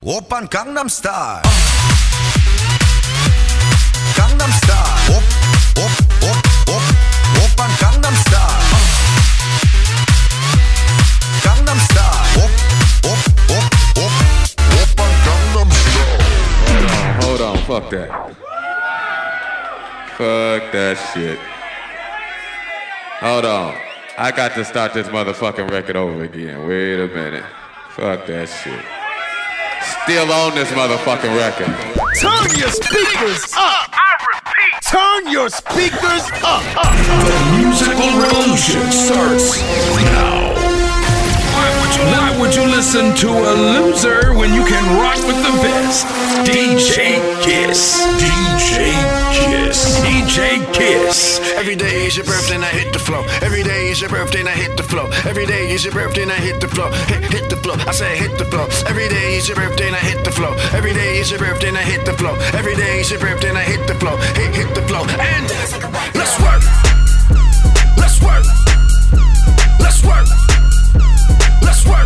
오빤 강남스타일 강남스타일 오빤 강남스타일 강남스타일 오빤 강남스타일. Hold on, fuck that. Fuck that shit. Hold on. I got to start this motherfucking record over again. Wait a minute. Fuck that shit. Still on this motherfucking record. Turn your speakers up. I repeat. Turn your speakers up. The musical revolution starts now. Why would you listen to a loser when you can rock with the best? DJ Kiss. DJ Kiss. DJ Kiss. Every day is your birthday and I hit the flow. Every day is your birthday and I hit the flow. Every day is your birthday and I hit the flow. Hit the flow. I say hit the flow. Every day is your birthday and I hit the flow. Every day is your birthday and I hit the flow. Every day is your birthday and I hit the flow. Hit the flow. And let's work. Let's work. Let's work. Let's work.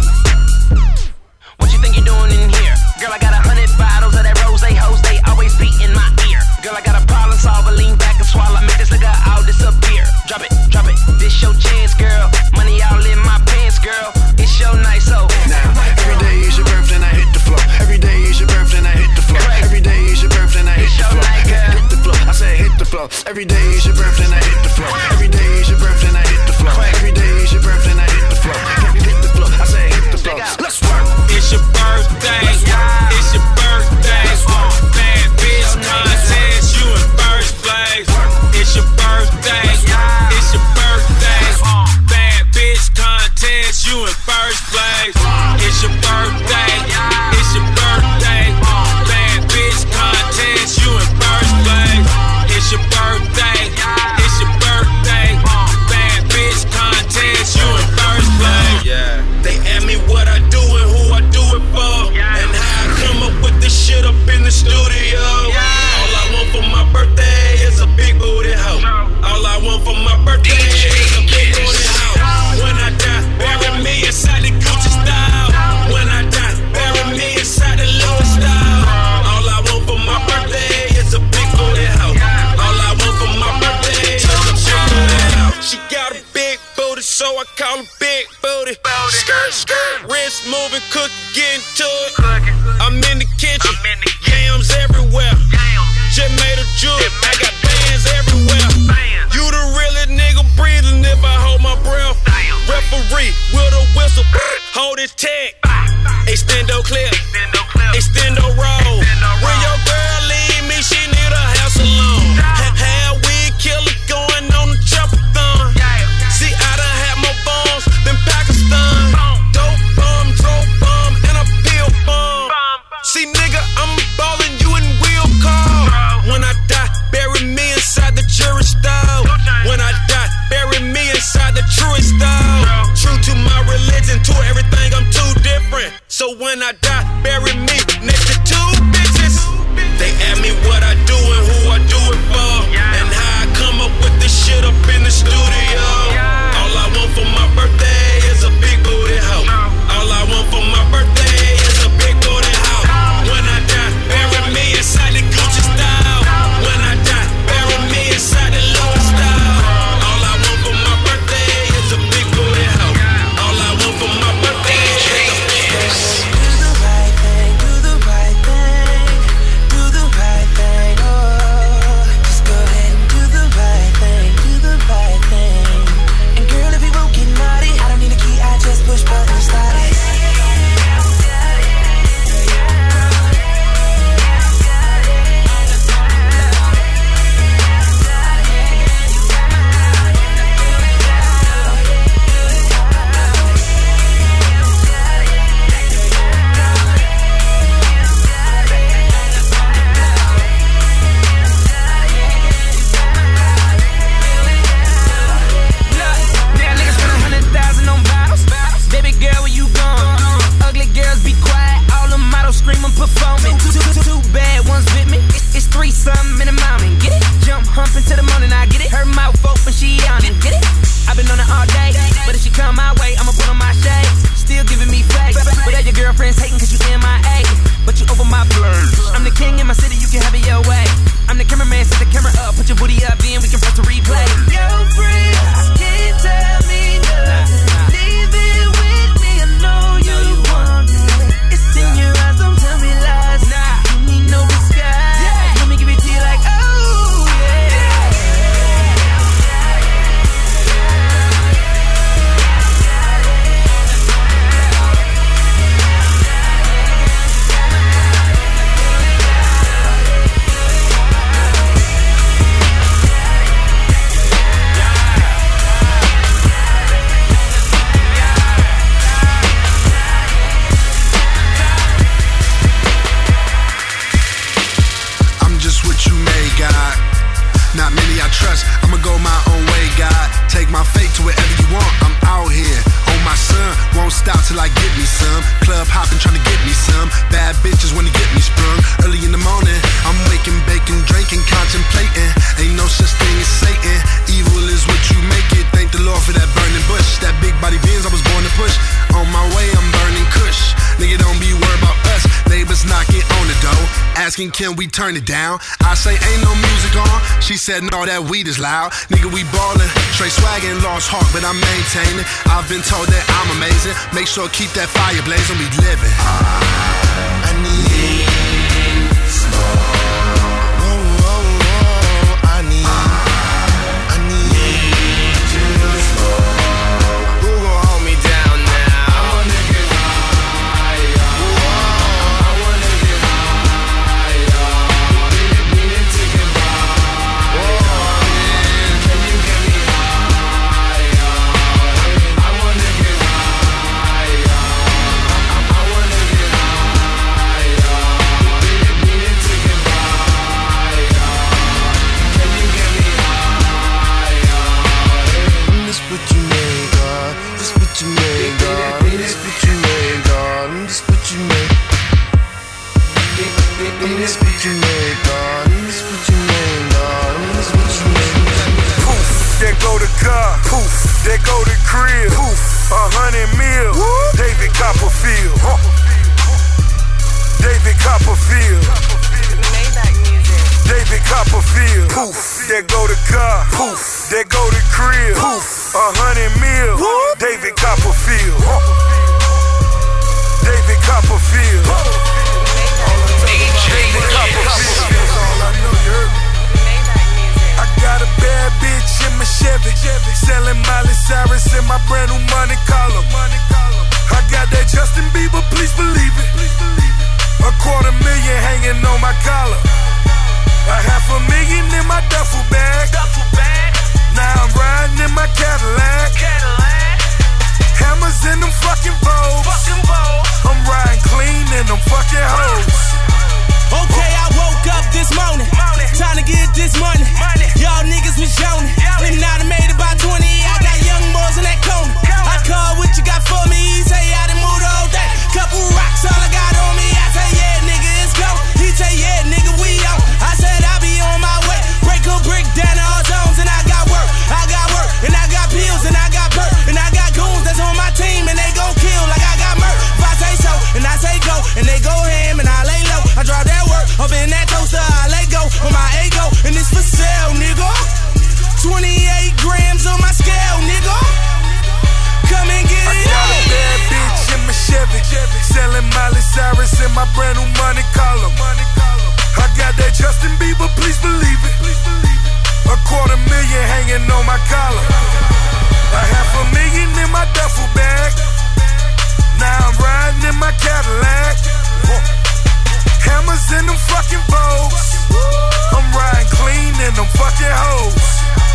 What you think you're doing in here? Girl, I got 100 bottles of that rose hose. They always be in my ear. Girl, I got a problem solver. Lean back and swallow. Make this nigga all disappear. Drop it, drop it. This your chance, girl. Money all in my pants, girl. It's your night, so now every day is your birthday and I hit the flow. Every day is your birthday and I hit the flow. Every day is your birthday and I hit the flow. Hit the flow. I say hit the flow. Every day is your birthday and I hit the flow. Every day is your birthday and I hit the flow. Every day is your birthday and I hit the flow. Hit the flow. I say hit the flow. Let's work. It's your birthday. It's your birthday. Bad bitch contest. You in first place. It's your birthday. It's your birthday. Bad bitch contest. You in first place. It's your birthday. It's your birthday. Bad bitch contest. You in first place. It's your birthday. It's your birthday. Bad bitch contest. You in first place. Yeah. They ask me what I do and who I do it for, and how I come up with this shit up in the studio. All I want for my birthday is a big booty hoe. All I want for my birthday is a big booty hoe. When I die, bury me inside the Gucci style. When I die, bury me inside the Louis style. All I want for my birthday is a big booty hoe. All I want for my birthday is a big booty hoe. She got a big booty, so I call her Big Booty. Skirt, skirt, wrist moving, cook, get into it. I'm in the kitchen, yams everywhere. Just made a jewel, I got bands everywhere. You the realest nigga breathing if I hold my breath. Referee with a whistle, hold his tag. Extendo clip, extendo roll. When your girl leave me, she need a house alone. Hell, weed killer going on the trap-a-thon. See, I done had more bombs than Pakistan. Dope bomb, and a pill bomb. See, nigga, I'm ballin', you in wheel call. When I die, bury me inside the jury style. When I die, bury me inside the truest style. True to my religion, to everything, I'm too different. So when I die, bury me next to two bitches. They ask me what I do and who I do it for, and how I come up with this shit up in the studio. All I want for my birthday is a big booty hoe. All I want for my birthday is a big booty hoe. When I die, bury me inside the Gucci style. When I die, bury me inside the Louis style. All I want for my birthday is a big booty hoe. All I want for my birthday is a big booty hoe. asking, can we turn it down? I say, ain't no music on. She said, no, that weed is loud. Nigga, we ballin', straight swaggin', lost heart, but I'm maintaining. I've been told that I'm amazing. Make sure keep that fire blazing, we living. I need slow. There go the car, poof. There go the crib, poof. 100 mil, David Copperfield. David Copperfield. David Copperfield, poof. There go the car, poof. There go the crib, poof. 100 mil, David Copperfield. David Copperfield. David Copperfield. All I know, you heard me. I got a bad bitch in my Chevy, selling Miley Cyrus in my brand new Monte Carlo. I got that Justin Bieber, please believe it. $250,000 hanging on my collar. $500,000 in my duffel bag. Now I'm riding in my Cadillac. Hammers in them fucking Vogues. I'm riding clean in them fucking hoes. Okay, I woke up this morning, time to get this money. Y'all niggas was yawning, and now I made about 20. I got young boys in that corner. I call what you got for me. He say I done moved all day. Couple rocks, all I got on me. I say yeah, nigga, it's go. He say yeah, nigga, we out. I said I be on my way. Break a brick down to all zones, and I got work, and I got pills, and I got perk, and I got goons that's on my team, and they gon' kill like I got murk. If I say so, and I say go, and they go ham, and I lay low. I drop that work up in that toaster, I let go on my ego, and it's for sale, nigga. 28 grams on my scale, nigga. Come and get it. I got a bad bitch in my Chevy, selling Miley Cyrus in my brand new Monte Carlo. I got that Justin Bieber, please believe it. $250,000 hanging on my collar. $500,000 in my duffel bag. Now I'm riding in my Cadillac. Hammers in them fucking Vogues. I'm riding clean in them fucking hoes.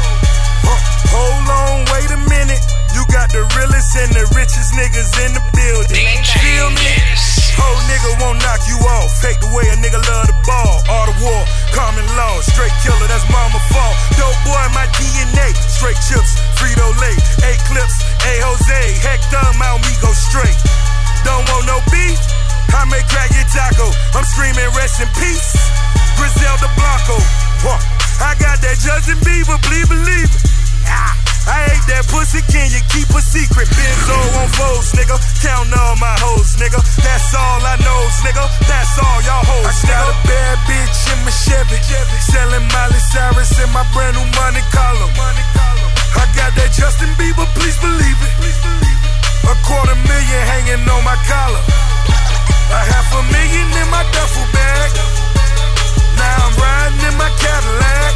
Hold on, wait a minute. You got the realest and the richest niggas in the building. Feel me? Whole nigga won't knock you off. Take the way a nigga love the ball. All the war, common law. Straight killer, that's mama fault. Dope boy, my DNA. Straight chips, Frito-Lay. A-Clips, A-Jose. Hector, Mount me go straight. Don't want no beef? I may crack your taco. I'm screaming rest in peace. Griselda Blanco. I got that Justin Bieber, please believe it. I ate that pussy, can you keep a secret? Benzo on foes, nigga. Count all my hoes, nigga. That's all I know, nigga. That's all y'all hoes, nigga. I got a bad bitch in my Chevy, selling Miley Cyrus in my brand new Monte Carlo. I got that Justin Bieber, please believe it. $250,000 hanging on my collar. $500,000 in my duffel bag. Now I'm riding in my Cadillac.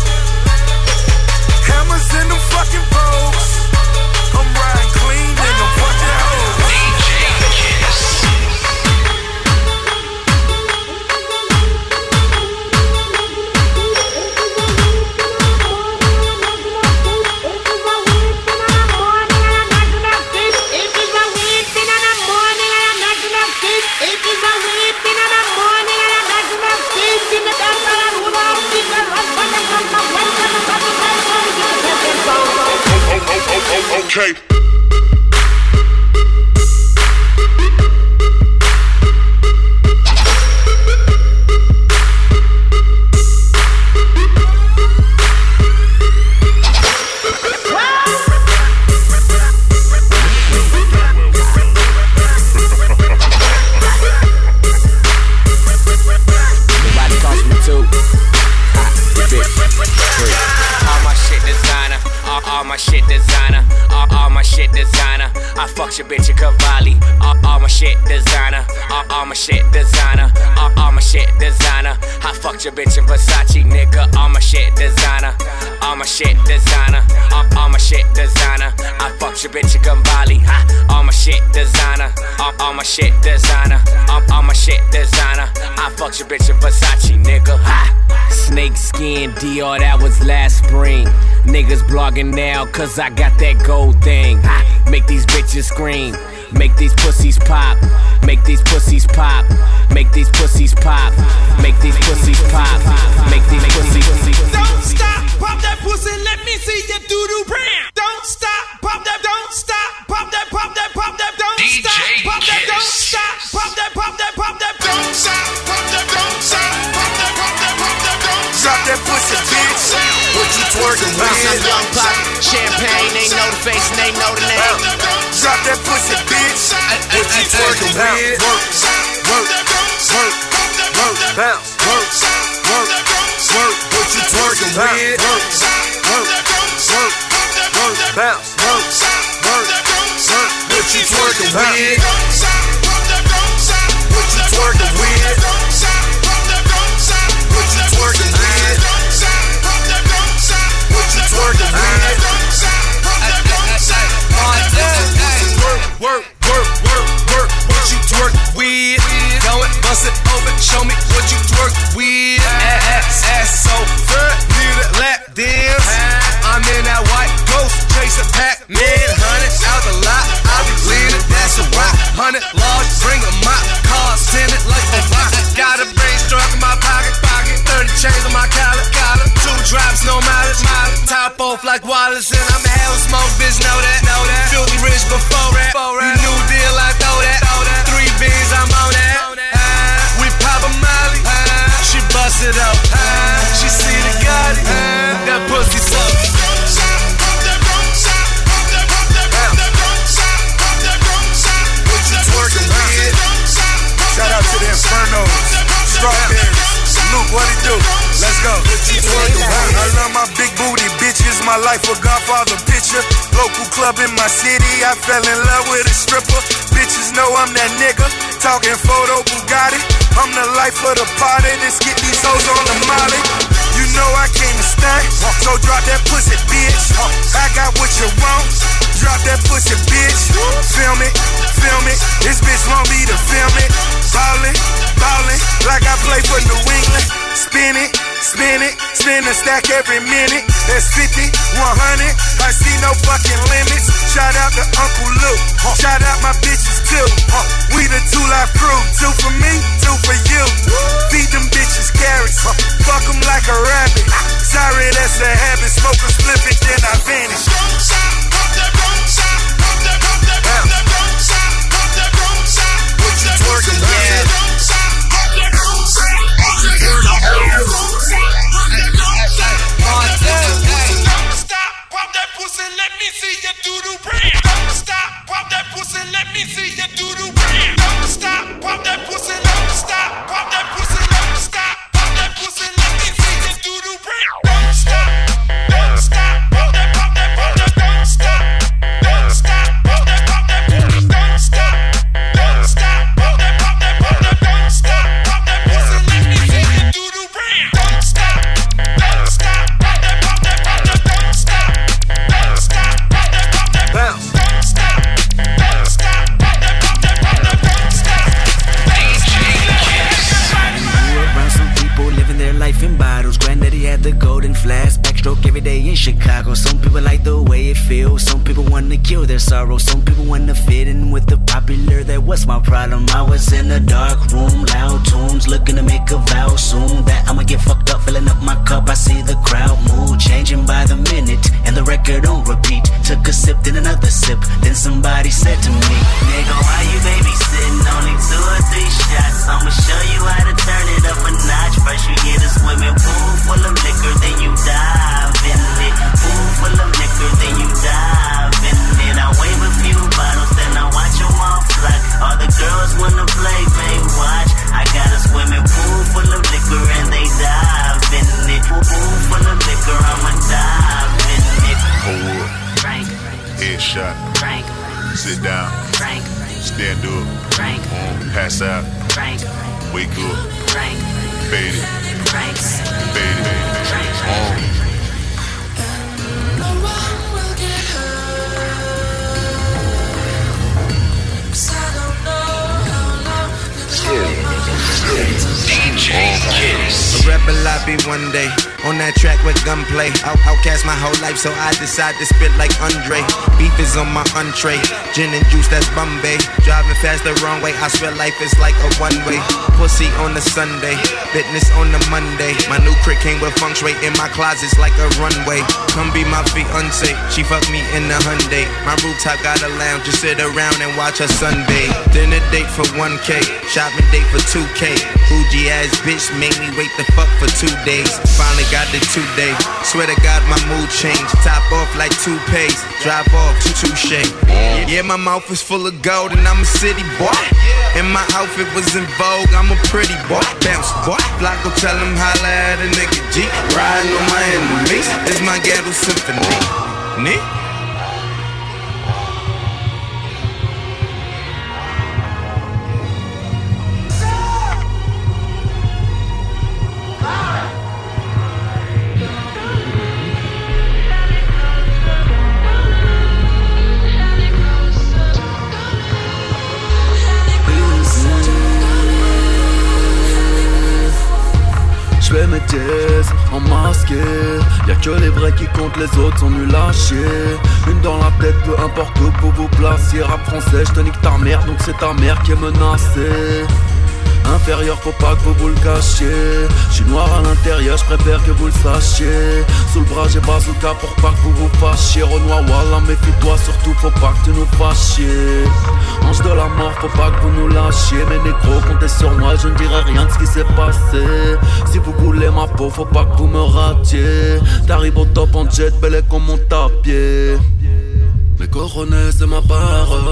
Hammers in them fucking Vogues. I'm riding clean in them fucking hoes. DJ Kiss. Okay. Nobody calls all my shit designer. All my shit designer. I fucked your bitch at Cavalli. All my shit designer. All my shit designer. All my shit designer. I fucked your bitch in Versace, nigga. All my shit designer. All my shit designer. All my shit designer. I fucked your bitch at Cavalli. All my shit designer. All my shit designer. All my shit designer. I fucked your bitch in Versace, nigga. Snake skin Dior, that was last spring. Niggas blogging now, cause I got that gold thing. Make these bitches scream. Make these pussies pop. Make these pussies pop. Make these pussies pop. Make these pussies pop. Make these pussies pop. Don't stop, pop that pussy, let me see your doo-doo brand. Don't stop, pop that, don't stop, pop that, pop that, pop that, don't DJ stop, pop that, don't Kiss. stop, pop that, pop that, pop that, don't stop, pop that, don't stop, pop that, pop that, pop that, don't stop. Drop that pussy, bitch. What you twerking Bounce on with? young pop. Champagne, they know the face and they know the name. Drop that pussy, bitch. What you twerking with? Work, work, work, work, bounce, work, work, work. What you twerking with? Work, work, work, work, bounce, work, work, work. What you twerking with? What you twerking with? What you twerking with? What you twerking with? Work, work, work, work, what you twerk with? Go and bust it open, show me what you twerk with. Ass so good, need a lap dance. I'm in that white ghost, chasing Pac-Man. 100 out the lot, I'll be leaning, that's a rock. 100 large, bring a mop, cars tinted like a rock. Got a brain struck in my pocket, 30 chains on my collar, 2 drops, no mileage, top off like Wallace, and I'm a hell smoke, bitch, know that. Filthy rich before that, you new deal, I throw that. 3 beans, I'm on that. We pop a molly, she bust it up. She see the Gotti, that pussy suck. What you twerking with? Shout out to the Infernos, Strawberries. Luke, what it do? Let's go. I love my big booty bitches. My life a Godfather picture. Local club in my city. I fell in love with a stripper. Bitches know I'm that nigga. Talking photo Bugatti. I'm the life of the party. Let's get these hoes on the molly. You know I came to stay. So drop that pussy, bitch. I got what you want. Drop that pussy, bitch. Film it, film it. This bitch want me to film it. Ballin', ballin', like I play for New England. Spin it, spin it, spin a stack every minute. That's 50, 100, I see no fucking limits. Shout out to Uncle Luke, shout out my bitches too. We the 2 Live crew, 2 for me, 2 for you. Feed them bitches carrots, fuck them like a rabbit. Sorry, that's a habit, smoke a split it, then I vanish. What you twerking with? Don't stop, pop that pussy, let me see your doo-doo brand. Don't stop, pop that pussy, let me see your doo-doo brand. Don't stop, pop that pussy, don't stop, pop that pussy, don't stop, pop that pussy, let me see your doo-doo brand. Don't stop, don't stop, pop that, don't stop, don't stop, pop that, don't stop, don't stop, pop that, don't stop, pop that pussy, let me see your doo-doo brand. Don't stop, don't stop, pop that, don't stop, don't stop, pop that, Bounce. don't stop, don't stop, pop that, don't stop. Grew around some people living their life in bottles. Granddaddy had the golden flask, backstroke every day in Chicago. Some people like the way it feels. Some people want to kill their sorrow. Some people want to fit in with the popular. That was my problem. I was in a dark room, loud tunes, looking to make a vow soon that I'ma get fucked up, filling up my cup. I see the crowd mood changing by the minute, and the record on repeat. Took a sip, then another sip. Then somebody said to me, nigga, why you babysitting? Only 2 or 3 shots. I'ma show you how to turn it up a notch. First you get a swimming pool full of liquor, then you dive in it. Pool full of liquor, then you dive in it. I wave a few bottles, then I watch them all fly. All the girls wanna play, babe, watch. I got a swimming pool full of liquor and they dive in it. Pool full of liquor, I'ma dive in it. Faded. Faded. DJ Kiss. A rebel I be one day, on that track with gunplay. Outcast my whole life, so I decide to spit like Andre. Beef is on my entree, gin and juice, that's Bombay. Driving fast the wrong way, I swear life is like a one-way. Pussy on the Sunday, fitness on the Monday. My new crib came with feng shui in my closets like a runway. Come be my fiance, she fuck me in the Hyundai. My rooftop got a lounge, just sit around and watch her Sunday. Dinner date for 1K, shopping date for 2K. Bougie ass bitch made me wait the fuck for 2 days. Finally got the 2 day. Swear to God my mood changed. Top off like toupees, drive off touche. Yeah, my mouth is full of gold and I'm a city boy. And my outfit was in vogue, I'm a pretty boy. Bounce boy, Flocko tell him holla at a nigga G. Riding on my enemies, it's my ghetto symphony. J'fais mes dièses en masqué. Y'a que les vrais qui comptent, les autres sont nuls à chier. Une dans la tête, peu importe où vous vous placiez. Rap français, j'te nique ta mère, donc c'est ta mère qui est menacée. Inférieur, faut pas que vous le cachiez. J'suis noir à l'intérieur, j'préfère que vous le sachiez. Sous le bras j'ai bazooka pour pas que vous vous fâchiez. Renoir, Wallah, méfie-toi, surtout faut pas que tu nous fasses chier. Ange de la mort, faut pas que vous nous lâchiez. Mes négros, comptez sur moi, je ne dirai rien de ce qui s'est passé. Si vous voulez ma peau, faut pas que vous me ratiez. T'arrives au top en jet, bel et comme mon tapier. Mes coronets, c'est ma parole.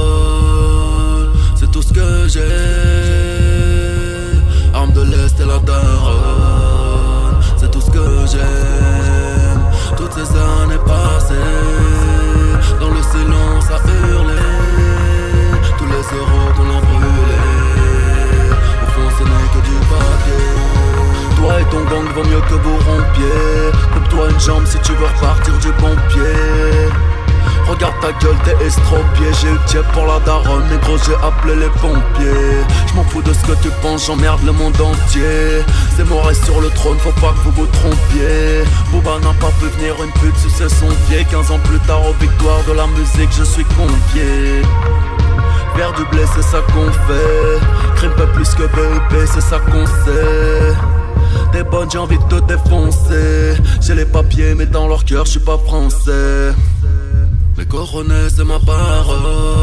C'est tout ce que j'ai. Arme de l'Est et la daronne, c'est tout ce que j'aime. Toutes ces années passées, dans le silence à hurler. Tous les euros qu'on a brûlés, au fond ce n'est que du papier. Toi et ton gang vaut mieux que vous rompiez. Coupe-toi une jambe si tu veux repartir du bon pied. Regarde ta gueule, t'es estropié. J'ai eu le tiep pour la daronne, négro, j'ai appelé les pompiers. J'm'en fous de ce que tu penses, j'emmerde le monde entier. C'est moi reste sur le trône, faut pas que vous vous trompiez. Booba n'a pas pu venir une pute sucer son pied. 15 ans plus tard, aux victoires de la musique, je suis convié. Faire du blé, c'est ça qu'on fait. Crime pas plus que BEP, c'est ça qu'on sait. T'es bonne, j'ai envie de te défoncer. J'ai les papiers, mais dans leur cœur, j'suis pas français. Mes coronets, c'est ma parole.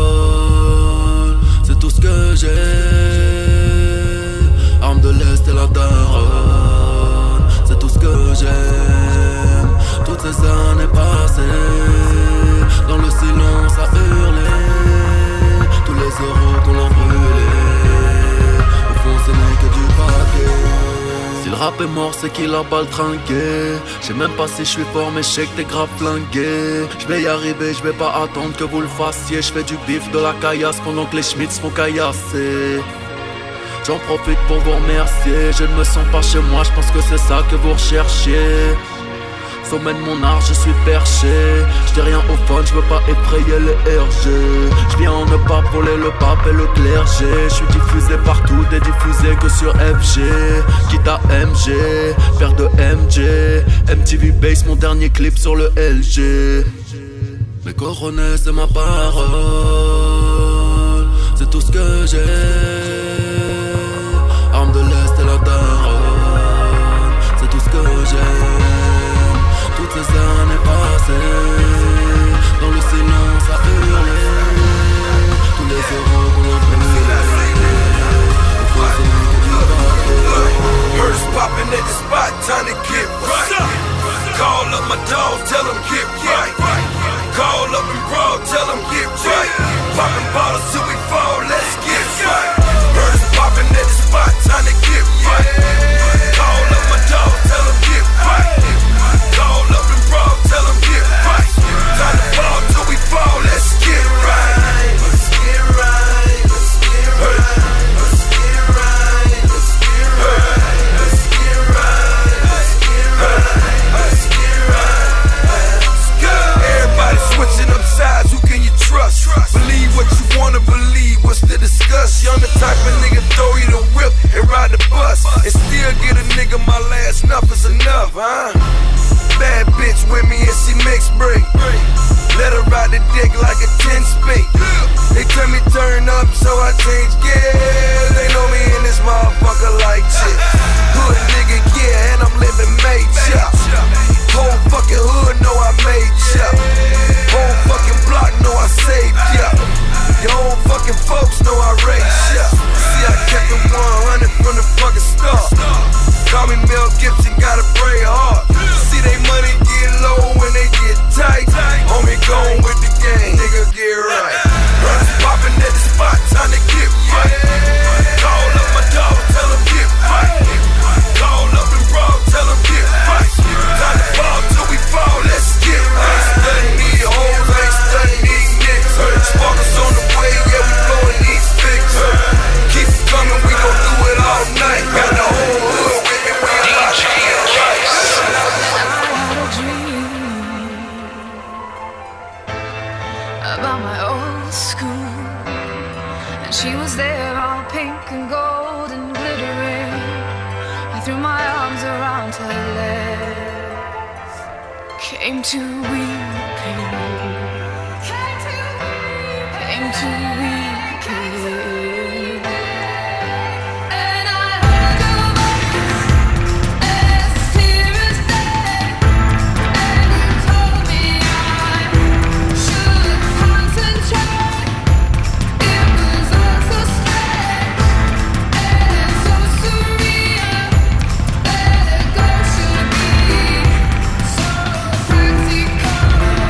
C'est tout ce que j'ai. Arme de l'Est et la daronne, c'est tout ce que j'aime. Toutes ces années passées, dans le silence à hurler. Tous les euros qu'on a brûlés, au fond ce n'est que du papier. Si le rap est mort, c'est qu'il a balle trinqué. Je sais même pas si je suis fort, mais je sais que t'es grave flingué. Je vais y arriver, je vais pas attendre que vous le fassiez. Je fais du bif, de la caillasse pendant que les schmitts font caillasser. J'en profite pour vous remercier. Je ne me sens pas chez moi, je pense que c'est ça que vous recherchiez. Sommet de mon art, je suis perché. J'dis rien au fun, je veux pas effrayer les RG. J'viens ne pas voler le pape et le clergé. J'suis diffusé partout, t'es diffusé que sur FG. Quitte à MG, père de MJ. MTV Base, mon dernier clip sur le LG. Mes coronets, c'est ma parole. C'est tout ce que j'ai. Arme de l'Est et la daronne, c'est tout ce que j'aime. Toutes ces années passées, dans le silence à hurler. Tous les euros qu'on a brûlés, au fond c'est nous qui nous battons. Hearse popping at the spot, time to get right. Call up my dog, tell him get right. Call up and bro, tell him get right. Popping bottles till we fall, let's get right. threw my arms around her legs, came to weeping, came to weeping. And I heard your voice as clear as day, and you told me I should concentrate. It was all so strange and so surreal. Let it go should be so practical.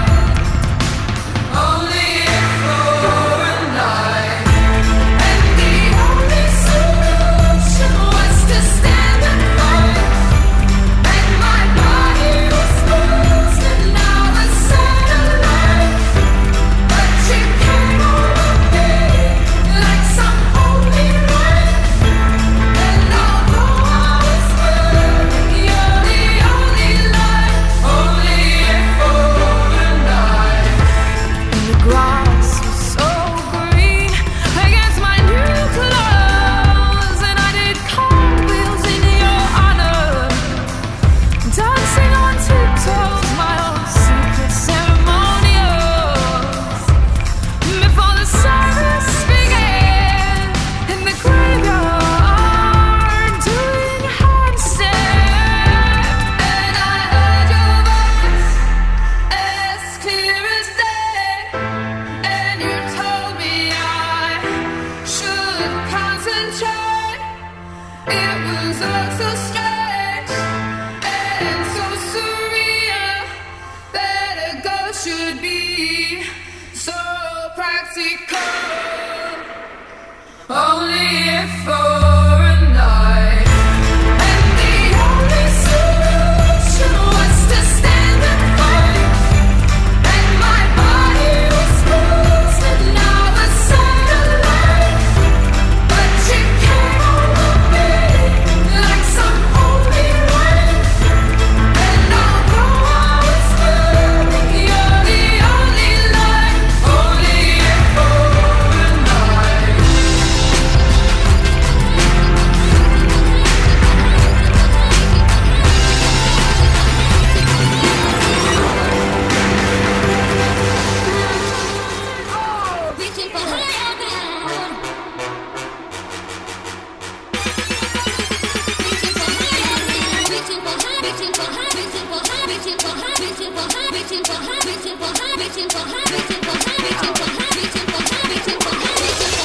Only if for a night. And the only solution was to stand and fight. And my body was bruised and I was satellite. But you came over me like some holy rain. And although I was burning, you're the only light. Only if for a night. And the grass was so green against my new clothes, and I did cartwheels in your honor, dancing on tiptoes, my own secret ceremonials. Before the service began in the graveyard, doing handstand. And I heard your voice as clear as day, and you told me I should concentrate. It was all so strange and so surreal. That a ghost should be so practical. Only if for a night. And the only solution was to stand and fight. And my body was bruised and I was satellite. But you came over me like some holy rain. And although I was burning, you're the only light. Only if for a night. Reaching for higher ground. Reaching for high, reaching for high, reaching for high, reaching for high, reaching for high, reaching for high, reaching for high, reaching for high, reaching for high, reaching for high, reaching for high, reaching for high, reaching for high, reaching for high,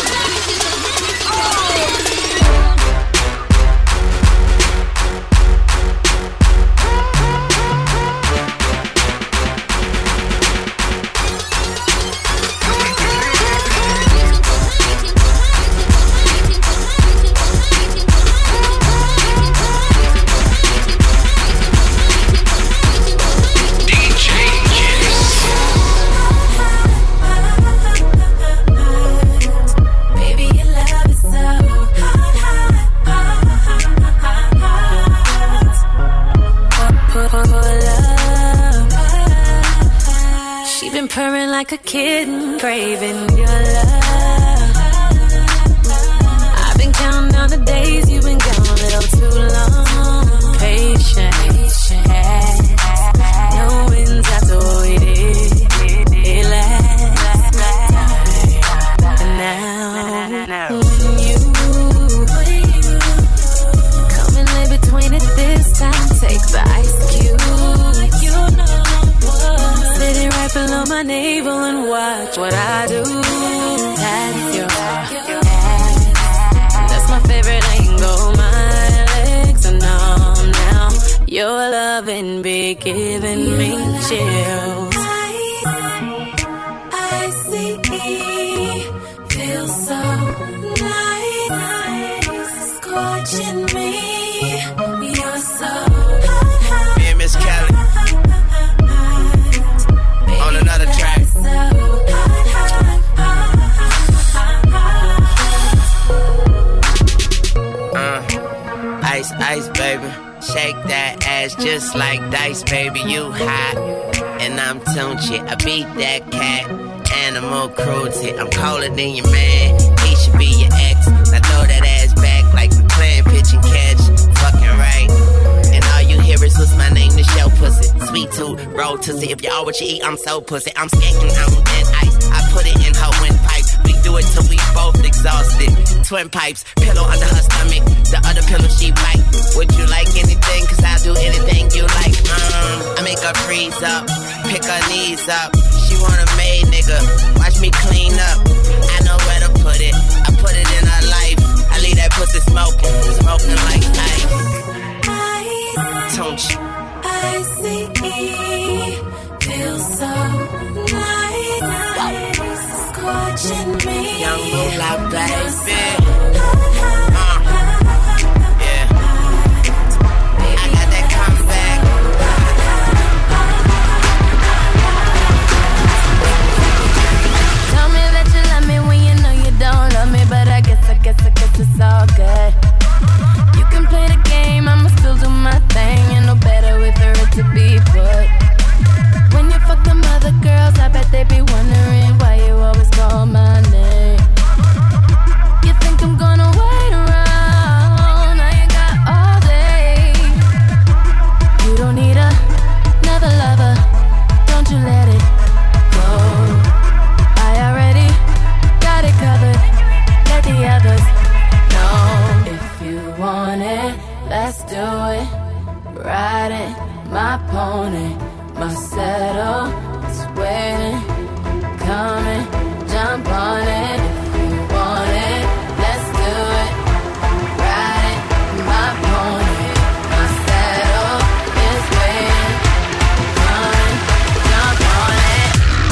Baby, your love is so hot. She been purring like a kitten, craving your love. I've been counting down the days you've been gone a little too long. Patient, knowing that's the way it lasts. And now, when you come and lay between it this time, take the ice cube. Sit it right below my navel and watch what I do. That's your ass. That's my favorite angle. My legs are numb now. Your loving be giving me chills. I see, feel so nice, scorching me. You're so hot. Me and Miss Kelly on another track. Ice, ice, baby. Shake that ass just like dice, baby. You hot, and I'm Tunchi. I beat that cat. Animal cruelty. I'm colder than your man. He should be your ex. Now throw that ass back like we playing pitch and catch. Fucking right. cold to see if you all what you eat. I'm so pussy. I'm skating out on thin ice. I put it in her windpipe. We do it till we both exhausted. Twin pipes, pillow under her stomach. The other pillow she bite. Would you like anything? Cause I'll do anything you like. I make her freeze up, pick her knees up. She want a maid nigga. Watch me clean up. I know where to put it. I put it in her life. I leave that pussy smoking, smoking like ice. Don't you? I see, feel so nice, scorching me. Young moolah, baby. Yeah. I got that comeback. Tell me that you love me when you know you don't love me, but I guess it's all good. You can play the game, I'ma still do my thing. You know better with her to be put. When you fuck them other girls, I bet they be wondering why you always call my name. You think I'm gonna wait around? I ain't got all day. You don't need another lover, don't you let it go. I already got it covered, let the others know. If you want it, let's do it. Ride it, my pony, my saddle is waiting, coming, jump on it. If you want it, let's do it. Ride it, my pony, my saddle is waiting, coming, jump on it.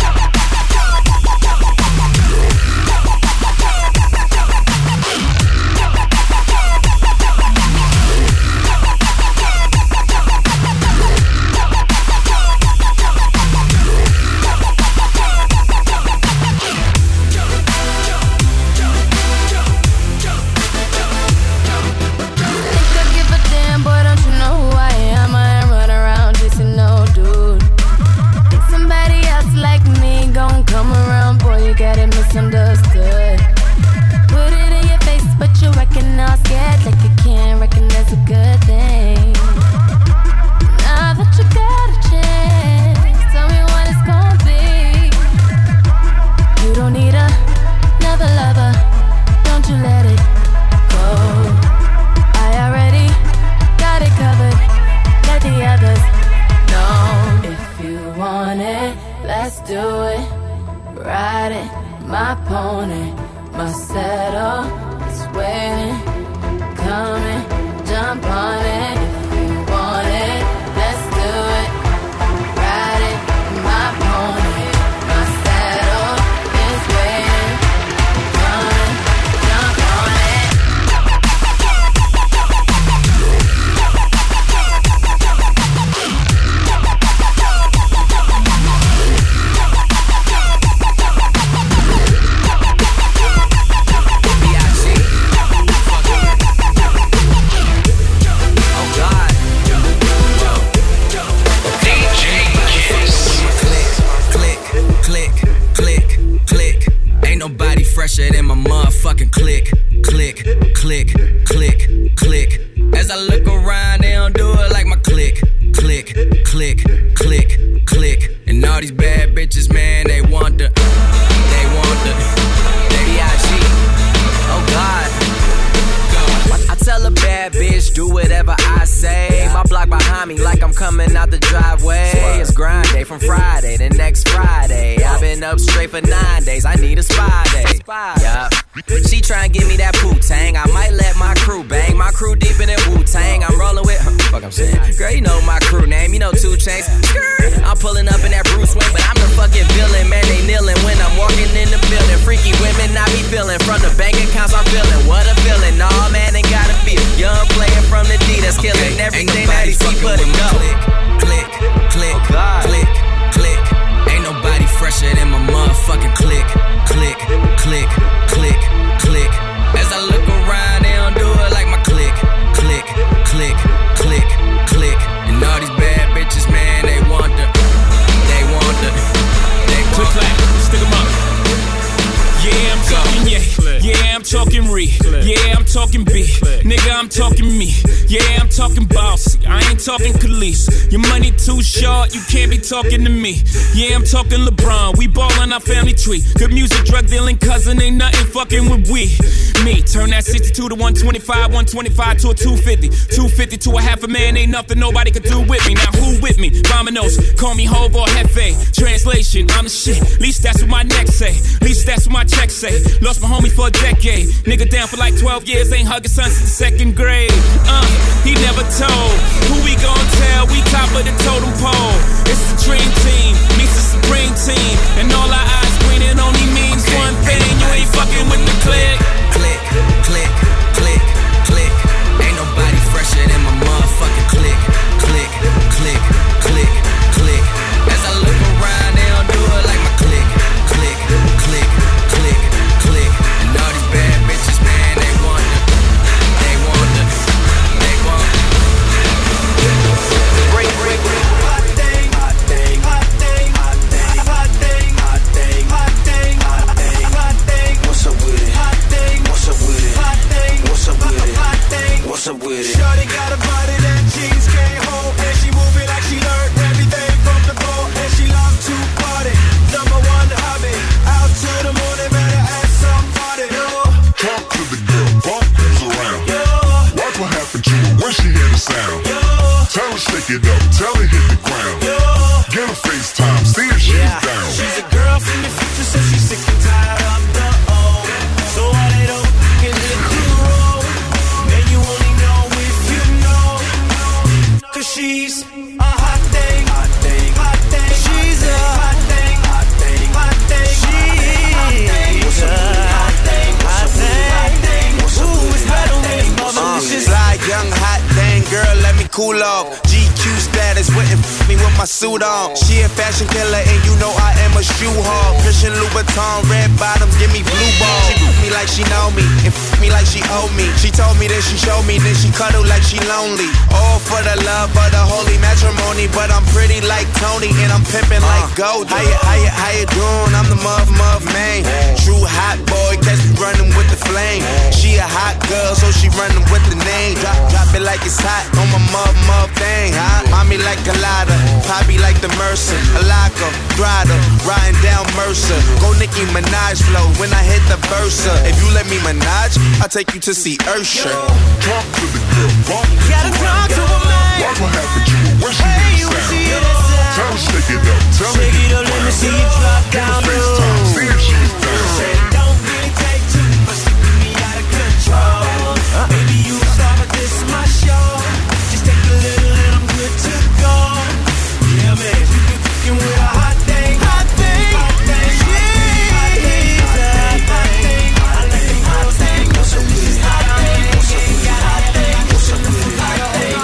Come around, boy, you got it misunderstood. Put it in your face, but you reckon all scared, like you can't reckon that's a good thing. Now that you got a chance, tell me what it's gonna be. You don't need another lover, don't you let it go. I already got it covered, let the others know. If you want it, let's do it. Ride it, my pony, my saddle is waiting, coming, jump on it. If you want it, let's do it. Ride it, my pony, my saddle is waiting, coming, jump on it. Fresher than my motherfucking click, click, click, click, click. As I look around, they don't do it like my click, click, click, click, click. And all these bad bitches, man, they want the B.I.G. Oh God. I tell a bad bitch, do whatever I say. My block behind me like I'm coming out the driveway. It's grind day from Friday to next Friday. I've been up straight for 9 days, I need a spa day. Yup. She tryna give me that Wu-Tang. I might let my crew bang. My crew deep in that Wu-Tang. I'm rolling with, fuck I'm saying. Girl, you know my crew name, you know 2 Chainz. I'm pulling up in that Bruce Wayne, but I'm the fucking villain. Man, they kneeling when I'm walking in the building. Freaky women I be feeling. From the bank accounts I'm feeling. What a feeling. Nah, man, ain't gotta feel. Young player from the D that's killing everything that he see but it go. Click, click, click, click. Ain't nobody fresher than my motherfucking click, click, click, click, click. As I look around, they don't do it like my click, click, click, click, click. And all these bad bitches, man, they want the click clack, stick 'em up. Yeah, I'm talking yeah, I'm talking re, yeah, I'm talking B. Nigga, I'm talking me. Yeah, I'm talking bossy. I ain't talking Khalees. Your money too short, you can't be talking to me. Yeah, I'm talking LeBron. We ballin' our family tree. Good music, drug dealing cousin, ain't nothing fucking with we. Me, turn that 62 to 125, 125 to a 250. 250 to a half a man, ain't nothing nobody could do with me. Now who with me? Vamonos, call me Hov or Hefe. Translation, I'm the shit. Least that's what my neck say. Least that's what my check say. Lost my homie for a decade. Nigga down for like 12 years, ain't hugging son since the 2nd grade. He never told. Who we gon' tell? We top of the totem pole. It's the dream team, meets the supreme team. And all our eyes green, it only means one thing. You ain't fucking with the click. Click, click, click, click. Ain't nobody fresher than my motherfucking click. Click, click, click, click. As I look around, they don't do it like my click. Click, click, click, click. And all these bad bitches, man, they want the. They want the. They want the. Break, break, break. Hot thing, hot thing, hot thing, hot thing, hot thing, hot thing, hot thing, hot thing, hot thing. What's up with it? Hot thing, what's up with it? Hot thing, what's up with it? Hot thing, what's up with it? Shorty got a body that jeans can't hold, and she move it like she learned everything from the ball, and she love to party. Number one hobby, out to the morning, better ask somebody. Talk to the girl, bump who's around. Watch what happened to her when she hear the sound. Tell her shake it up, tell her hit the ground. Get her FaceTime, see if she's down. She's a girl from the future, so she's sick and tired of the old. So all they don't can hit the road. And you only know if you know. Cause she's a hot thing, hot thing, hot thing. She's a hot thing, hot thing, hot thing. She's a hot thing, hot thing. Ooh, it's better when it's motherfuckers. Fly, young, hot thing, girl, let me cool off. GQ status, wouldn't me with my suit on. She a fashion killer, and you know I am a shoe hog. Christian Louboutin, red bottoms, give me blue balls. She me like she know me, and me like she owe me. She told me that she showed me, then she cuddle like she lonely. All for the love of the holy matrimony, but I'm pretty like Tony, and I'm pimping like Goldie. How you doing? I'm the muff man. True hot boy, catch me running with the flame. She a hot girl, so she running with the name. Drop it like it's hot on my muff thing, huh? Mommy like Colada, Poppy like the Mercer, Alaka, Grada, riding down Mercer. Go Nicki Minaj flow when I hit the Versa. If you let me Minaj, I'll take you to see Usher. Talk to the girl, bump who's Gotta talk to her, man. Watch what happened to her when she hear the sound. Tell her shake it up, tell her hit the let me see ground. you drop Get down her FaceTime, see if she's down. Don't really take too much to get me out of control. Baby, you start, but this is my show. Just take a little and I'm good to go. Yeah, man, you been cooking with a hot thing, hot thing, hot thing. Hot thing, hot thing. I like them hot thing. So this is hot thing. Hot thing, hot thing.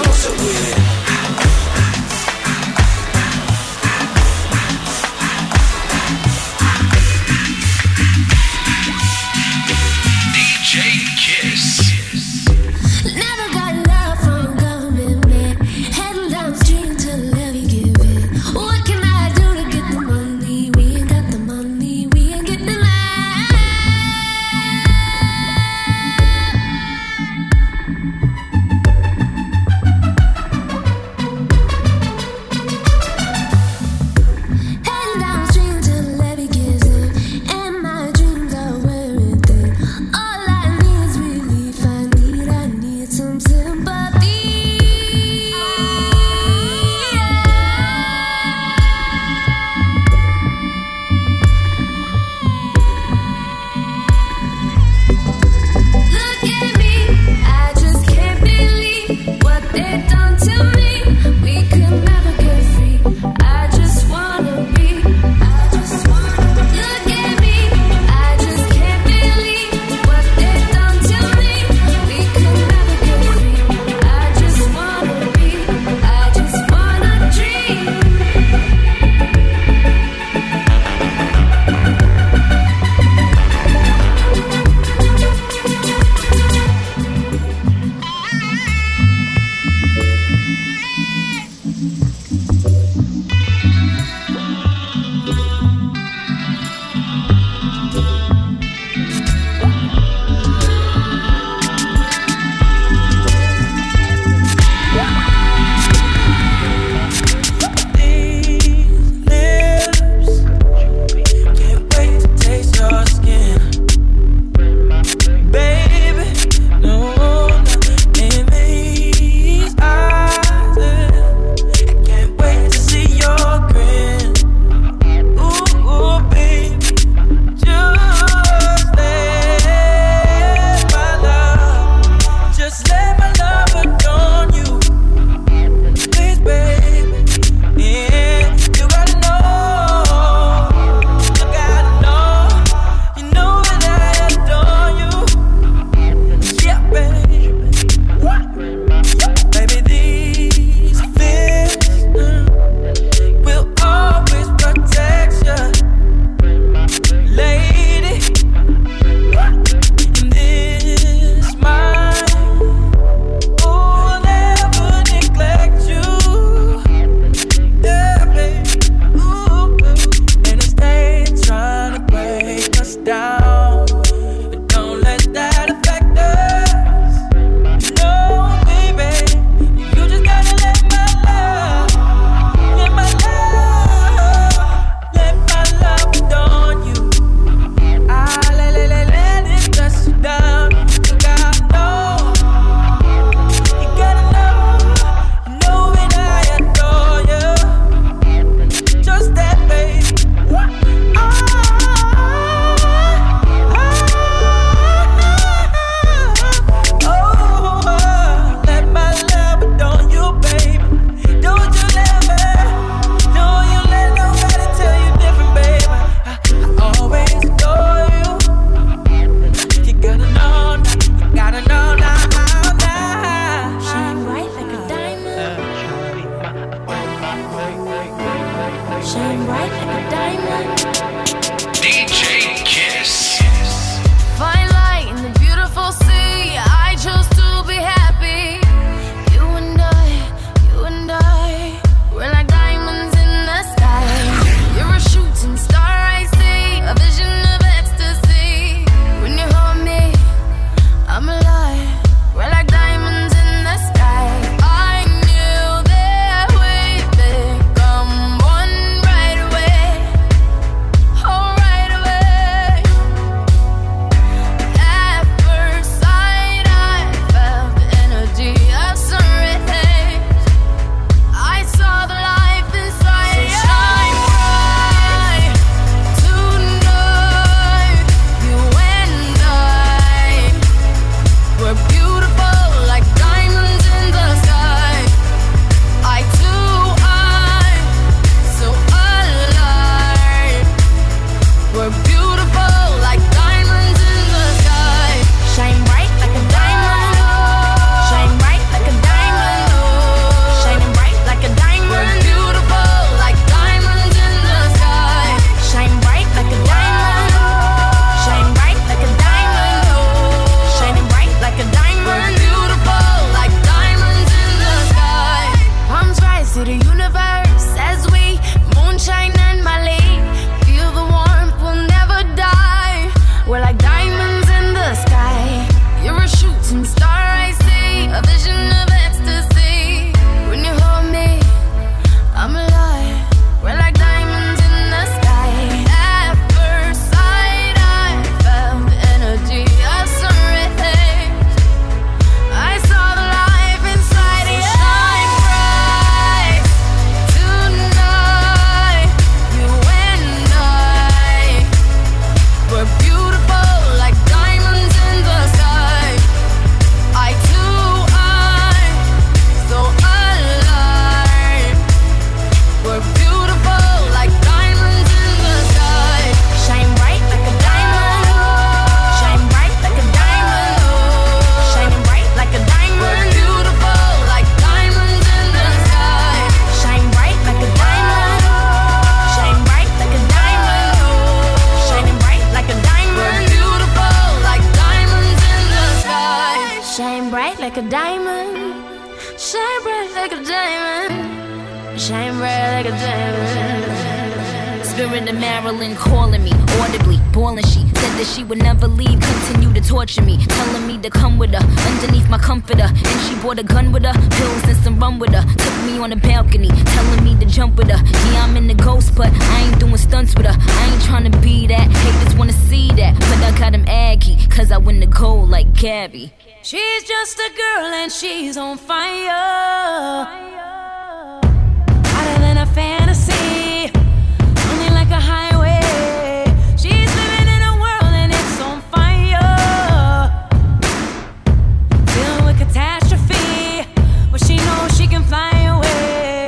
like a diamond. Shine bright like a diamond. Spirit of Maryland calling me audibly, bawling. She said that she would never leave, continue to torture me, telling me to come with her underneath my comforter. And she brought a gun with her, pills and some rum with her. Took me on the balcony, telling me to jump with her. Yeah, I'm in the ghost, but I ain't doing stunts with her. I ain't trying to be that, haters wanna see that, but I got him aggy, cause I win the gold like Gabby. She's just a girl and she's on fire. Hotter than a fantasy, only like a highway. She's living in a world and it's on fire, filled with catastrophe, but she knows she can fly away.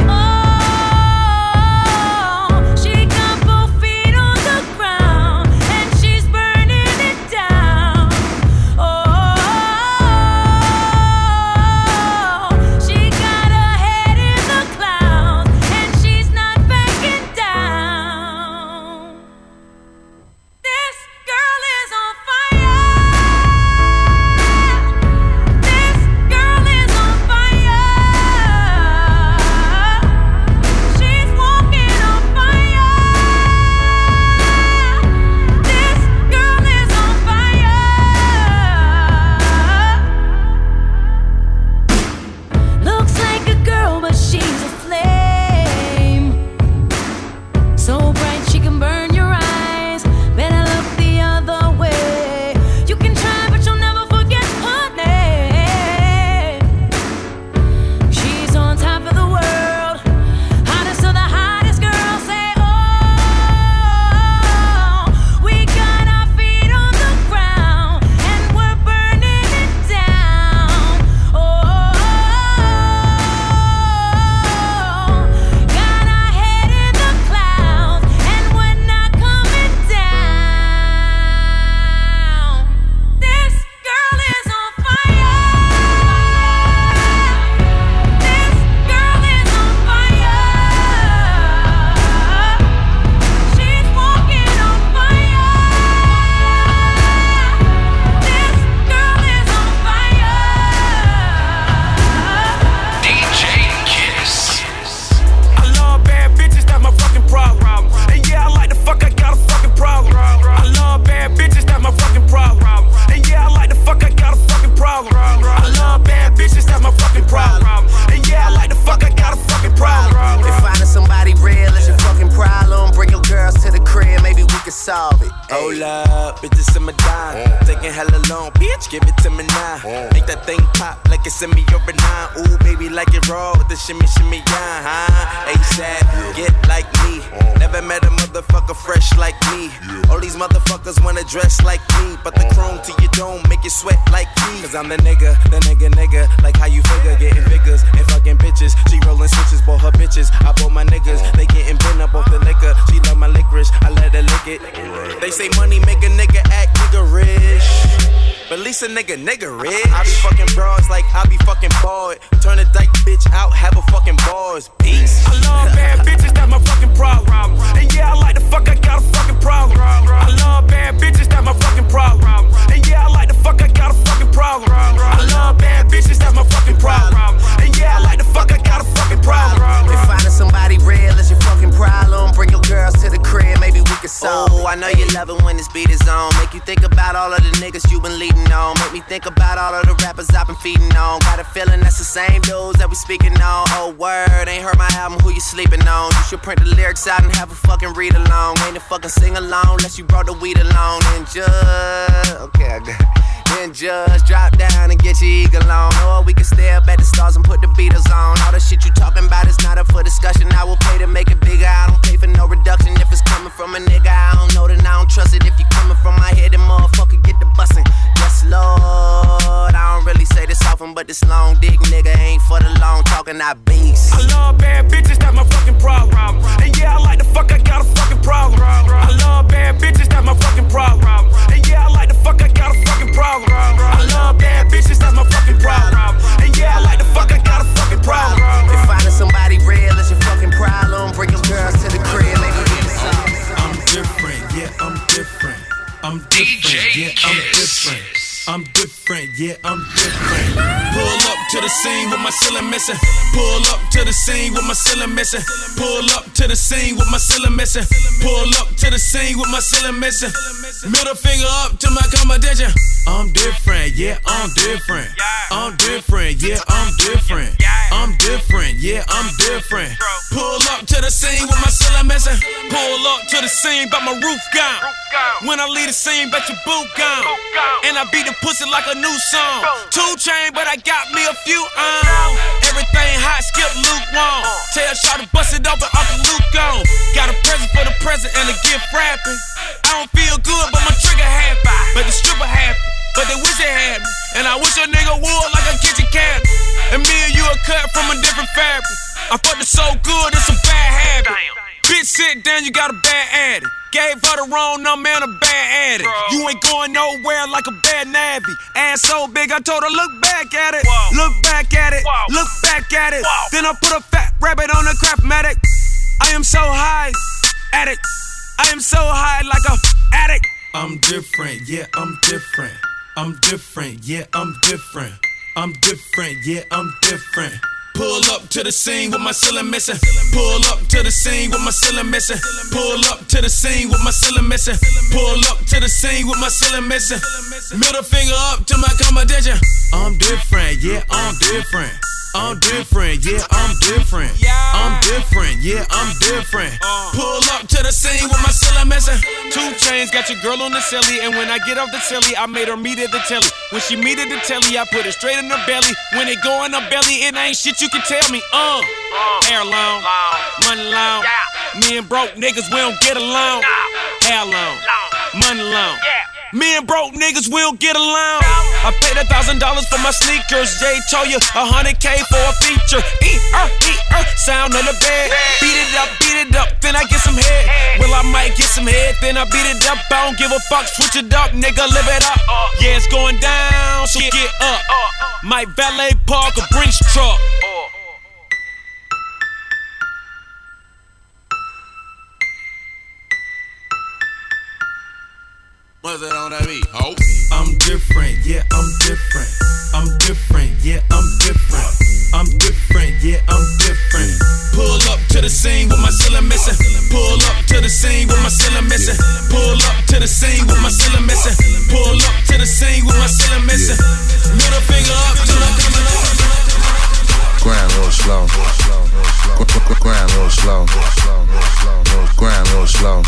Oh, she got both feet on the ground and she's burning it down. Oh, she got her head in the clouds and she's not backing down. This girl is on fire. This girl is on fire. She's walking on fire. This girl is on fire. Looks like a girl, but she's a flame. So bright she can burn your eyes. Better look the other way. You can try, but you'll never forget her name. She's on top of the world, hottest of the hottest girls. Say, oh, we got our feet on the ground and we're burning it down. Oh, got our head in the clouds and we're not coming down. This girl is on fire. This girl is on fire. She's walking on fire. This girl is on fire. DJ Kiss. I love bad bitches, that's my fucking problem. And yeah, I like the fuck, I got a fucking problem. I love bad bitches, that's my fucking problem. And yeah, I like the fuck, I got a fucking problem. I love bad bitches, that's my fucking problem. And yeah, I like the fuck, I got a fucking problem. If finding somebody real is your fucking problem, bring your girls to the crib, maybe we can solve it. Hold up, bitches in my dime. Taking hella long, bitch, give it to me now. Make that thing pop like it's in me over 9. Ooh, baby, like it raw with the shimmy, shimmy, yeah, huh? ASAP, get like me. Never met a motherfucker fresh like me. All these motherfuckers wanna dress like me, but the chrome to your dome make you sweat like me. Cause I'm the nigga, like how you figure, getting figures and fucking bitches. She rolling switches, bought her bitches. I bought my niggas, they getting bent up off the liquor. She love my licorice, I let her lick it. They say money make a nigga act niggerish, but at least a nigga rich. I be fucking broads like I be fucking bored. Turn a dyke bitch out, have a fucking bars. Peace. I love bad bitches, that's my fucking problem. And yeah, I like the fuck, I got a fucking problem. I love bad bitches, that's my fucking problem. And yeah, I like the fuck, I got a fucking problem. I love bad bitches, that's my fucking problem. And yeah, I like the fuck, I got a fucking problem. If finding somebody real is your fucking problem, bring your girls to the crib, maybe we can solve. Oh, I know you love it when this beat is on. Make you think about all of the niggas you been leading on. Make me think about all of the rappers I've been feeding on. Got a feeling that's the same dudes that we speaking on. Oh, word, ain't heard my album, who you sleeping on? You should print the lyrics out and have a fucking read along. Ain't a fucking sing along unless you brought the weed along. And just, okay, I got it. Then just drop down and get your eagle on. Or we can stay up at the stars and put the Beatles on. All the shit you talking about is not up for discussion. I will pay to make it bigger. I don't pay for no reduction. If it's coming from a nigga, I don't know, then I don't trust it. If you coming from my head, then motherfucker get the bussin'. Yes, Lord. I don't really say this often, but this long dick nigga ain't for the long talking, I beast. I love bad bitches, that's my fucking problem. And yeah, I like the fuck, I got a fucking problem. I love bad bitches, that's my fucking problem. And yeah, I like the fuck, I got a fucking problem. I love bad bitches, that's my fucking problem. And yeah, I like the fuck, I got a fucking problem. If finding somebody real is your fucking problem, bring your girls to the crib, maybe we can solve it. I'm different, yeah, I'm different. I'm different, yeah, I'm different. I'm different, yeah, I'm different. Pull up to the scene with my ceiling missing. Pull up to the scene with my ceiling missing. Pull up to the scene with my ceiling missing. Pull up to the scene with my ceiling missing. Middle finger up to my competition. I'm different, yeah, I'm different. I'm different, yeah, I'm different. I'm different, yeah, I'm different. Pull up to the scene with my ceiling missing. Pull up to the scene, but my roof gone. When I leave the scene, bet your boot gone. And I beat the pussy like a new song. 2 Chainz, but I got me a few on. Everything hot, skip lukewarm. Tell Shaw to bust it open, Uncle Luke gone. Got a present for the present and a gift wrapping. I don't feel good, but my trigger happy. But the stripper happy, but they wish they had me. And I wish a nigga would like a kitchen cabinet. And me and you are cut from a different fabric. I fucked it so good, it's a bad habit. Bitch, sit down, you got a bad addict. Gave her the wrong number and a bad addict. You ain't going nowhere like a bad nabby. Ass so big, I told her, look back at it. Look back at it. Look back at it. Then I put a fat rabbit on the Craftmatic. I am so high, addict. I am so high like a addict. I'm different, yeah, I'm different. I'm different, yeah, I'm different. I'm different, yeah, I'm different. Pull up to the scene with my ceiling missing. Pull up to the scene with my ceiling missing. Pull up to the scene with my ceiling missing. Pull up to the scene with my ceiling missing. Middle finger up to my competition. I'm different, yeah, I'm different. I'm different, yeah, I'm different. I'm different, yeah, I'm different. Pull up to the scene with my ceiling missing. 2 Chainz got your girl on the silly, and when I get off the silly, I made her meet at the telly. When she meet at the telly, I put it straight in her belly. When it go in her belly, it ain't shit you can tell me. Hair long, money long. Me and broke niggas, we don't get along. Hair long, money long. Me and broke niggas will get along. I paid $1,000 for my sneakers. Jay told you $100K for a feature. Sound on the bed. Beat it up, then I get some head. Well, I might get some head, then I beat it up. I don't give a fuck, switch it up, nigga, live it up. Yeah, it's going down, so get up. Might valet park a Brinks truck. What's that on that beat, ho? I'm different, yeah, I'm different. I'm different, yeah, I'm different. I'm different, yeah, I'm different. Pull up to the scene with my ceiling missing. Pull up to the scene with my ceiling missing. Pull up to the scene with my ceiling missing. Pull up to the scene with my ceiling missing. Middle finger up to my grind real slow. Grind real slow. Grind real slow.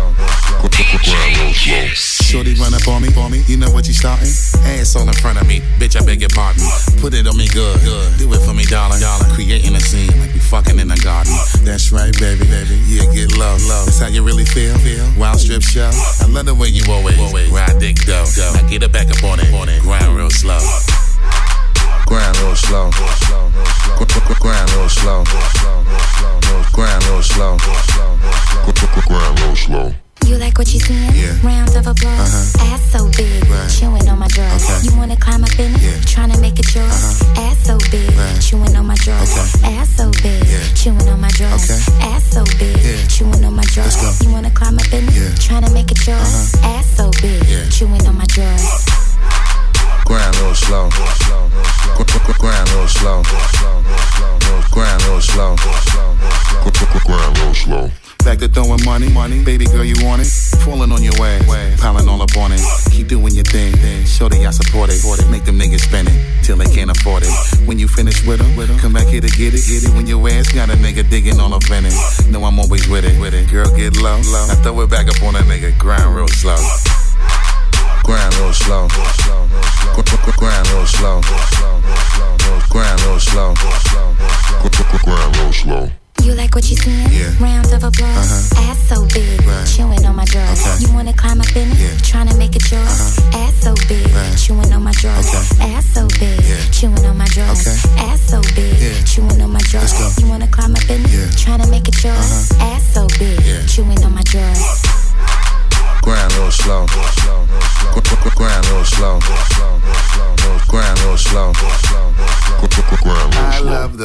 Shorty run up on me, you know what you starting? Ass all in front of me, bitch, I beg your pardon. Put it on me good, do it for me, darling. Creating a scene like we fucking in the garden. That's right, baby, yeah, get low. That's how you really feel. Wild strip show. I love the way you always ride dick dough. Now get it back up on it, grind real slow. Grind real slow. Grind real slow. Grind real slow. Grind real slow. You like what you seeing? Yeah. Round of applause. Ass so big, chewing on my drugs. Okay. You wanna climb up in it? Tryna make it yours. Ass so big, chewing on my drugs. Ass so big, chewing on my drugs. Ass so big, chewing on my drugs. You wanna climb up in it? Tryna make it yours. Ass so big, chewing on my drugs. Grind real slow. Grind real slow. Grind real slow. Grind real slow. Back to throwing money, baby girl, you want it? Falling on your way, piling all up on it. Keep doing your thing, shorty, I support it. Make them niggas spend it till they can't afford it. When you finish with them, come back here to get it. When your ass got a nigga digging all up in it. No, I'm always with it. Girl, get low. I throw it back up on a nigga, grind real slow. Grind real slow. Grind real slow. Grind real slow. Grind real slow. You like what you seeing? Round of applause. Ass so big, chewing on my drugs. You wanna climb up in it? Tryna make it yours. Ass so big, chewing on my drugs. Ass so big, chewing on my drugs. Ass so big, chewing on my drugs. You wanna climb up in it? Tryna make it yours. Ass so big, chewing on my drugs. Grind real slow. Grind real slow. Grind real slow. I love the way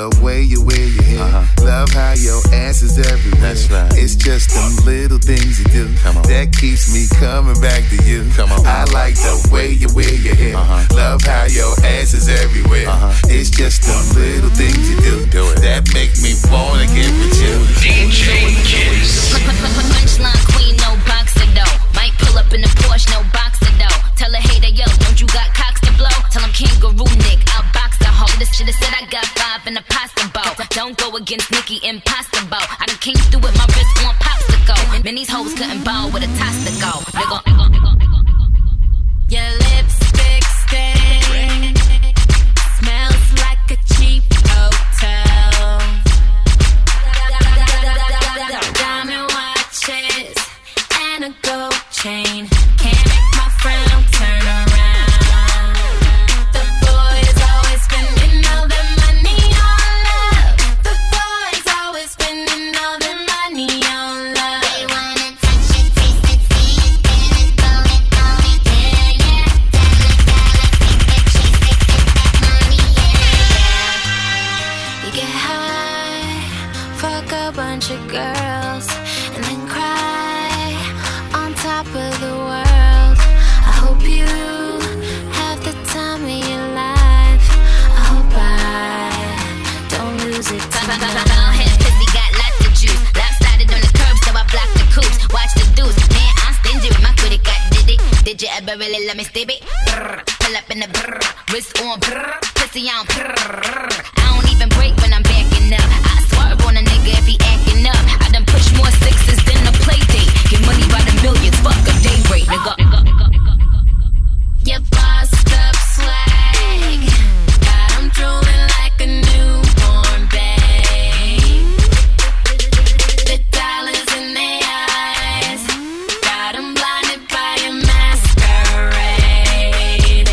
way you wear your hair. Love how your ass is everywhere. That's right. It's just them little things you do that keeps me coming back to you. I like the way you wear your hair. Love how your ass is everywhere. It's just them little things you do that make me wanna get with you. DJ Kiss. Punchline queen, no boxer though. Might pull up in the Porsche, no boxer though. Tell a hater, yo, don't you got cocks to blow? Tell him kangaroo Nick, I'll box the hoe. This shit said I got 5 in the pasta bowl. Don't go against Nicki, impossible. I done came through with my wrist on popsicle. Man, these hoes couldn't ball with a toss to go. Your lipstick stain smells like a cheap hotel. Diamond watches and a gold chain can't make my frown turn around. The boys always spending all their money on love. The boys always spending all their money on love. They wanna touch it, taste it, see it, feel it, blow it, yeah, yeah. Chase it, get that money, yeah. You get high, fuck a bunch of girls, and then cry on top of the world. I hope you have the time of your life. I hope I don't lose it tonight. Head pussy got lots of juice. Lopsided on the curb, so I block the coops. Watch the dudes. Man, I'm stingy with my credit card. Did you ever really let me stay it? Pull up in the brr, wrist on brr, pussy on brr. I don't even break when I'm backing up. I swerve on a nigga if he acting up. I done push more sixes than a play date. Get money by the millions, fuck a day rate, nigga. Your bossed up swag got 'em drooling like a newborn babe. The dollars in their eyes got 'em blinded by a masquerade.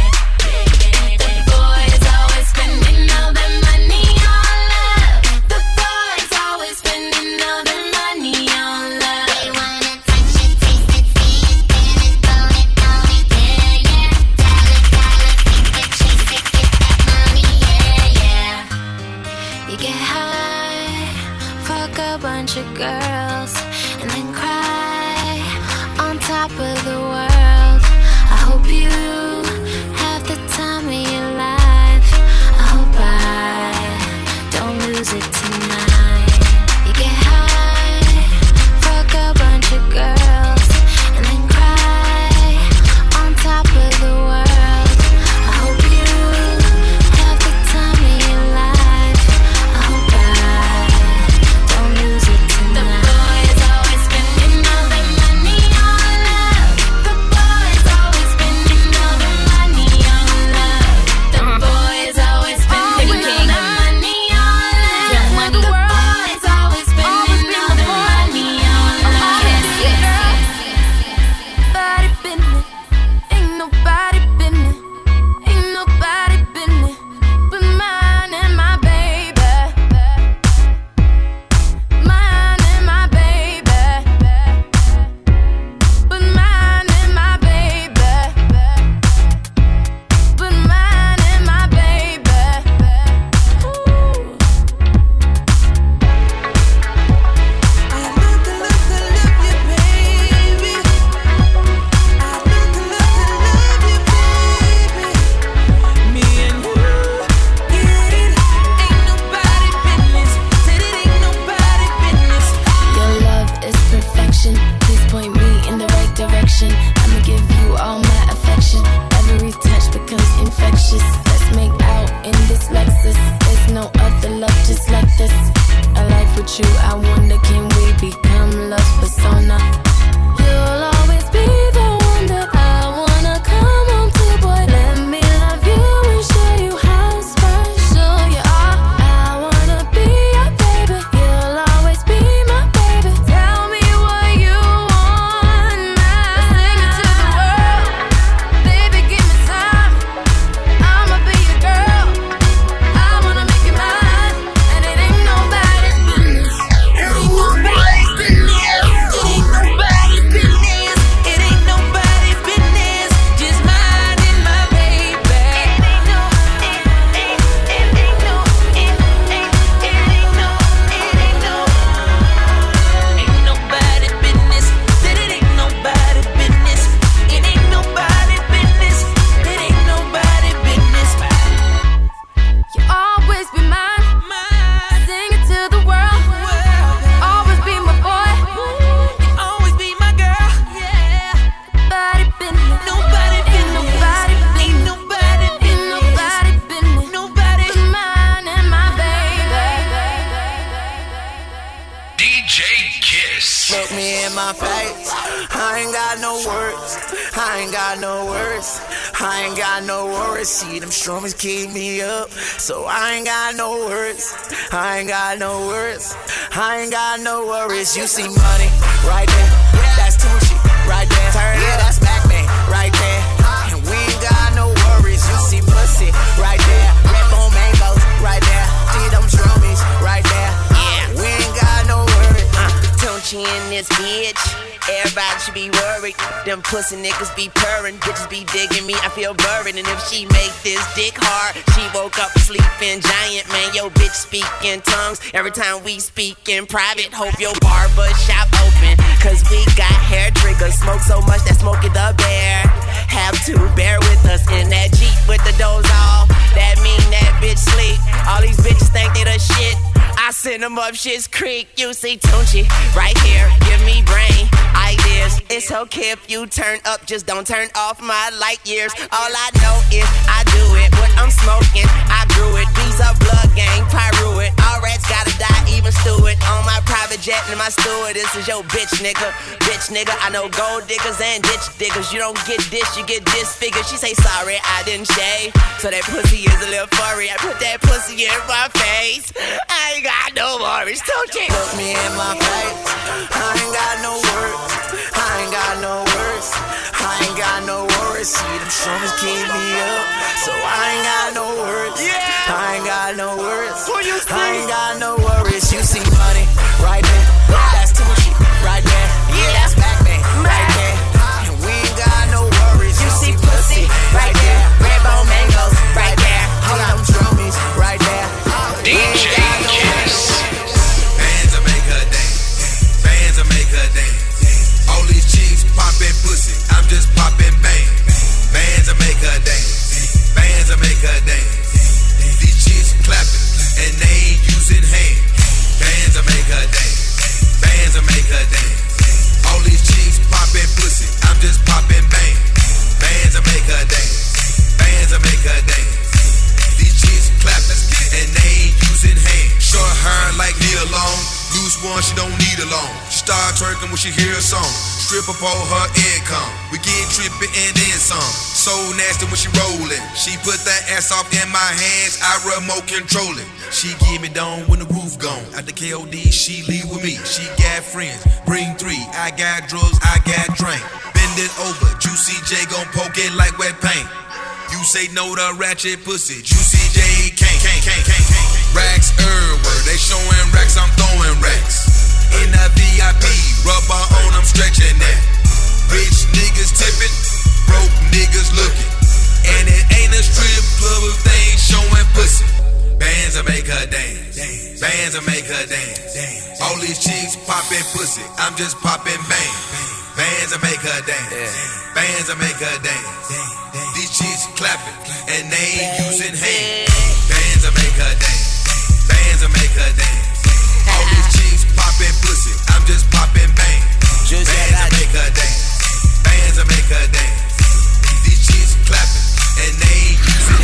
The boys always spending all their money on love. The boys always spending all their money on love. They wanna touch it, taste it, see it, feel it, blow it, yeah, yeah. Chase it, get that money, yeah, yeah. You get high, fuck a bunch of girls, and then cry on top of the world. I hope you have the time of your life. I hope I don't lose it tonight. You get high, fuck a bunch of girls, and then cry on top of the world. I hope you have the time of your life. I hope I don't lose it tonight. The boys always spending all their money on love. The boys always spending all their money on love. The boys always spending all their money on love. The Look me in my face. I ain't got no words. I ain't got no words. I ain't got no worries. See them strummies keep me up, so I ain't got no words. I ain't got no words. I ain't got no worries. You see money right there. That's Tunechi right there. Yeah, that's Backman right there. And we ain't got no worries. You see pussy right there. Red bone mangoes right there. See them strummies right there. Yeah, we ain't got no worries. Tunechi in this bitch. Everybody should be worried. Them pussy niggas be purring. Bitches be digging me, I feel buried. And if she make this dick hard, she woke up sleeping giant. Man, yo bitch speak in tongues every time we speak in private. Hope your barber shop open, cause we got hair triggers. Smoke so much that Smokey the Bear have to bear with us in that Jeep with the doors off. That mean that bitch sleep. All these bitches think they the shit. I send them up Shit's Creek. You see Tunechi right here, give me brain ideas. It's okay if you turn up, just don't turn off my light years. All I know is I do it. What I'm smoking, I grew it. Bees up blood gang, pyro it. All rats gotta die, even Stewart. On my private jet and my steward. This is your bitch nigga. Bitch nigga, I know gold diggers and ditch diggers. You don't get this, you get disfigured. She say sorry, I didn't shave, so that pussy is a little furry. I put that pussy in my face. I ain't got no worries, Tunechi. Look me in my face. I ain't got no words. I ain't got no words. I ain't got no worries. See them strummies keep me up, so I ain't got no words. I ain't got no words. I ain't got no worries. You see money right there. That's Tunechi right there. Yeah, that's Backman right there. And we ain't got no worries. You see pussy right there. Red bone mangoes right there. Hold on, drummies right there. DJ Kiss. Bands will make her dance. Bands will make her dance. All these chicks poppin' pussy, I'm just poppin' bang. Bands will make her dance. Bands will make her dance. These chicks clappin' and they ain't using hands. Bands will make her dance. Bands will make her dance. All these chicks poppin' pussy, I'm just poppin' bang. Bands will make her dance. Bands will make her dance. These chicks clappin' and they ain't using hands. Short hair like Neil Long. Loose one, she don't need a loan. She start twerking when she hear a song. Strip up all her income. We get trippin' and then some. So nasty when she rollin'. She put that ass off in my hands, I remote control it. She give me down when the roof gone. At the KOD, she leave with me. She got friends, bring 3. I got drugs, I got drink. Bend it over, Juicy J gon' poke it like wet paint. You say no to ratchet pussy, Juicy J can't. Racks everywhere, they showing racks, I'm throwing racks. In the VIP, rubber on, I'm stretching that. Rich niggas tipping, broke niggas looking. And it ain't a strip club if they ain't showing pussy. Bands will make her dance. Bands will make her dance. All these chicks poppin' pussy, I'm just poppin' bang. Bands will make her dance. Bands will make her dance. These chicks clapping and they ain't using hands. Bands will make her dance. Bands will make her dance. All these chicks poppin' pussy, I'm just poppin' bang. Bands will make her dance. Bands will make her dance. These chicks clapping and they ain't using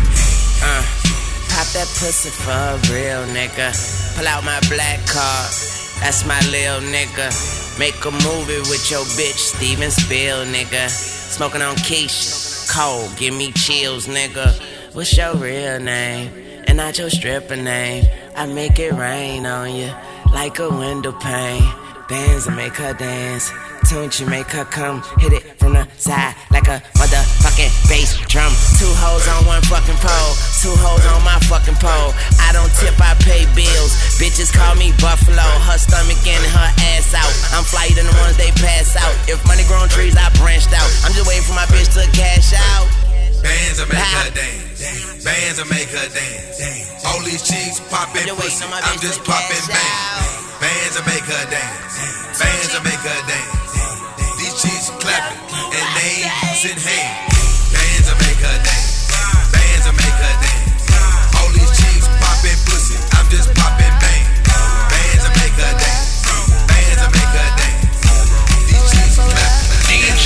hands. Pop that pussy for a real nigga. Pull out my black card, that's my lil nigga. Make a movie with your bitch, Steven Spiel, nigga. Smoking on Keisha, cold, give me chills, nigga. What's your real name? And not your stripper name. I make it rain on you like a window pane. Bands will make her dance. Tunechi make her come. Hit it from the side like a motherfucking bass drum. 2 hoes on one fucking pole. 2 hoes on my fucking pole. I don't tip, I pay bills. Bitches call me Buffalo. Her stomach in and her ass out. I'm flyer than the ones they pass out. If money grown trees, I branched out. I'm just waiting for my bitch to cash out. Bands will make her dance. Bands will make her dance. All these chicks poppin' pussy, I'm just poppin' bang. Bands will make her dance. Bands will make her dance. These chicks clapping and they ain't using hands. Bands will make her dance. Bands will make her dance. All these chicks poppin' pussy, I'm just poppin' bang. Bands will make her dance. Bands will make her dance. These chicks clapping. DJ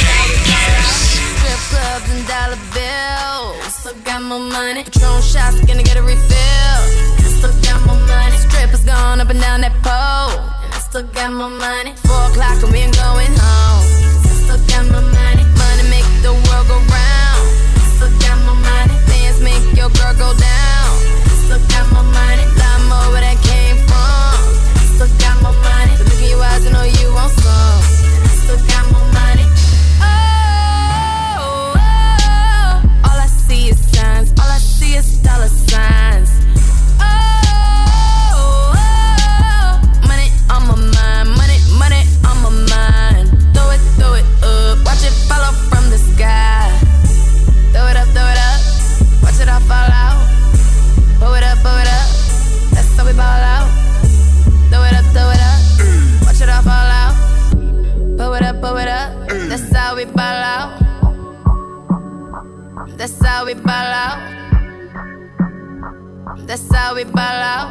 Kiss. Strip clubs and dollar bills. Still got more money. Patron shots, gonna get a refill. Still got more money. Strippers going up and down that pole. still got my money. 4 o'clock and we ain't going home. I still got my money. Money make the world go round. I still got my money. Dance make your girl go down. I still got my money. Lot more where that came from. I still got my money. But look in your eyes, I know you want some. And I still got my money. All I see is signs. All I see is dollar signs. Money on my mind. Money on my mind. Throw it up. Watch it fall off from the sky. Throw it up. Watch it all fall out. Blow it up. That's how we ball out. Throw it up. Watch it all fall out. Blow it up. That's how we ball out. That's how we ball out. That's how we ball out.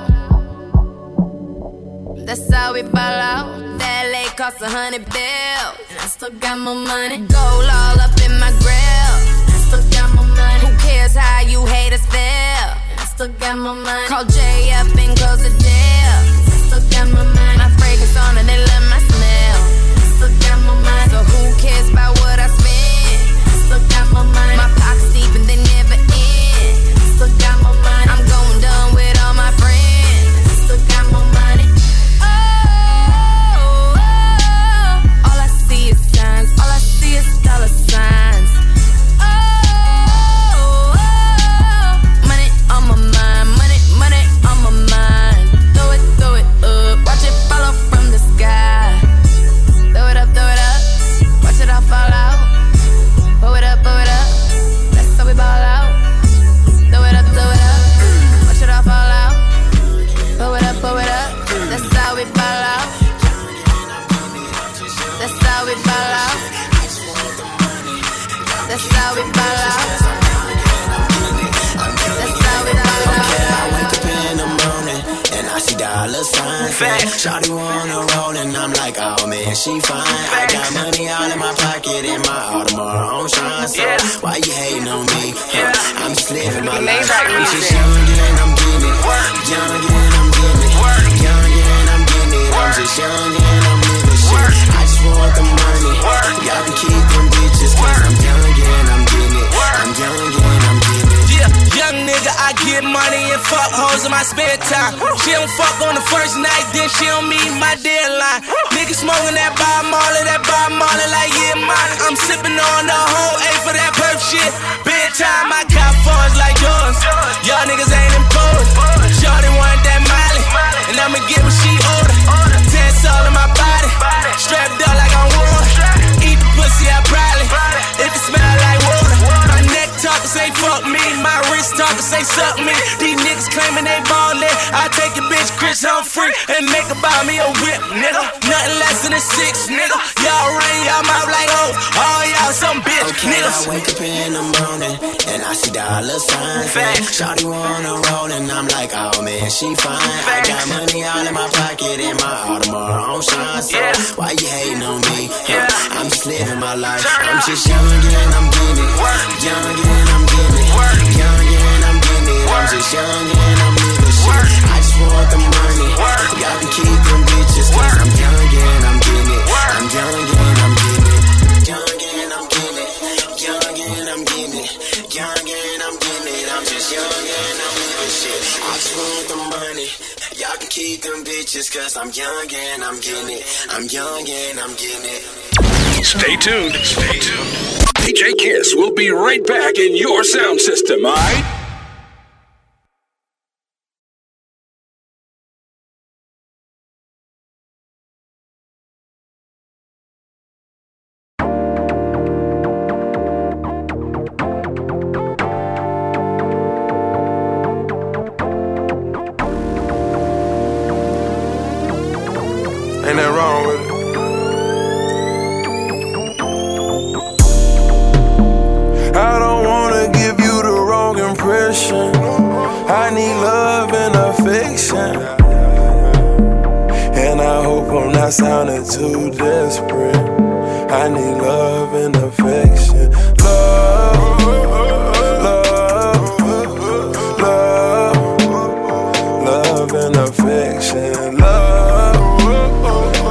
That's how we ball out. That LA cost $100 bills. And I still got my money. Gold all up in my grill. I still got my money. Who cares how you haters feel? And I still got my money. Call Jay up and close the deal. I still got my money. My fragrance on and they love my smell. I still got my money. So who cares about what I spend? I still got my money. My pockets deep and they never end. I still got my money. I'm going dumb with all my friends. I still got my money. All I see is signs. All I see is dollar signs. Money on my mind. Money on my mind. Throw it up. Watch it fall off from the sky. Throw it up. Watch it all fall out. Blow it up. That's how we ball out. Throw it up. Watch it all fall out. Blow it up. That's how we ball out. That's how we ball out. That's how we ball out. That's how we ball out. I wake up in the morning and I see dollar signs. Shawty wanna roll and I'm like, oh man, she fine. I got money all in my pocket and my Audemars on shine. So why you hating on me? I'm just living my life. I'm just young and I'm getting it. Young and I'm getting it. Young and I'm getting it. I'm just young and I'm living shit. I just want the money. Y'all can keep them bitches cause I'm young and I'm getting it. I'm young and I'm getting it. Yeah, young nigga, I get money and fuck hoes in my spare time. She don't fuck on the first night, then she don't meet my deadline. Nigga smoking that Bob Marley like yeah, mine. I'm sipping on the whole A for that perp shit. Bedtime, I got funds like yours. Y'all niggas ain't imposed. Shorty want that Miley, and I'ma get what she order. Tense all in my body, strapped up like I'm war. Eat the pussy, I probably, if it smell like water. My neck talkin' say fuck me, my wrist talkin' say suck me. These niggas claiming they ballin', I take a bitch Chris Humphrey and make her buy me a whip, nigga. Nothing less than a 6, nigga. Y'all ring y'all mouth like hoes, all y'all some bitch niggas. I wake up in the morning and I see dollar signs. Shawty wanna roll and I'm like, oh man, she fine. I got money all in my pocket and my Audemars on shine. So why you hating on me? I'm just living my life. I'm just young and I'm getting it. Young and I'm getting it. Young and I'm getting it. I'm just young and I'm living shit. I just want the money. Y'all can keep them bitches cause I'm young and I'm getting it. I'm young and I'm getting it. Young and I'm getting it. Young and I'm getting it. Young and I'm getting it. I'm just young and I'm living shit. I just want the money. Y'all can keep them bitches cause I'm young and I'm getting it. I'm young and I'm getting it. Stay tuned. DJ Kiss will be right back in your sound system, alright? Ain't that wrong with it? I don't wanna give you the wrong impression. I need love and affection. And I hope I'm not sounding too desperate. I need love and affection. Love, love, love, love and affection. Love,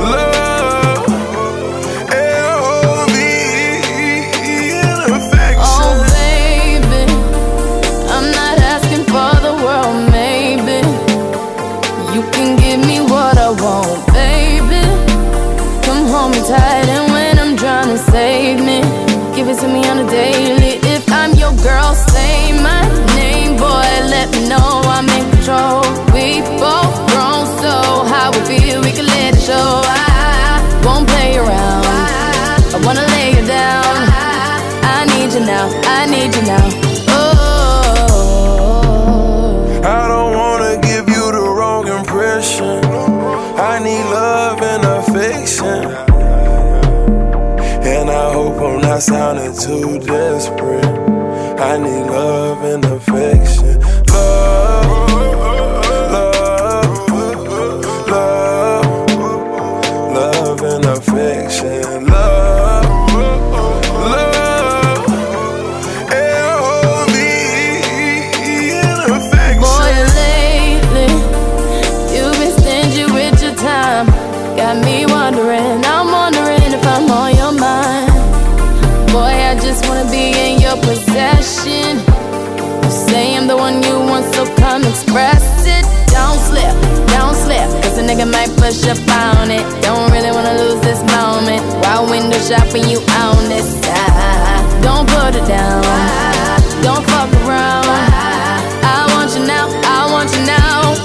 You can give me what I want, baby. Come hold me tight, and when I'm trying to save me, give it to me on a daily. If I'm your girl, say my name, boy. Let me know I'm in control. We both grown, so how we feel, we can let it show. I won't play around. I wanna lay you down. I need you now. I need you now. I don't wanna give you the wrong impression. I need love and affection. And I hope I'm not sounding too desperate. I need love and affection. Love, love, love, love and affection. Love, love, L-O-V and affection. Boy, lately, you've been stingy with your time. Got me wondering, I'm wondering if I'm on your mind. Boy, I just wanna be in your possession. You say I'm the one you want, so come express it. Don't slip, cause a nigga might push up on it. Don't really wanna lose this moment while window shopping you on this side. Don't put it down, don't fuck around. I want you now, I want you now.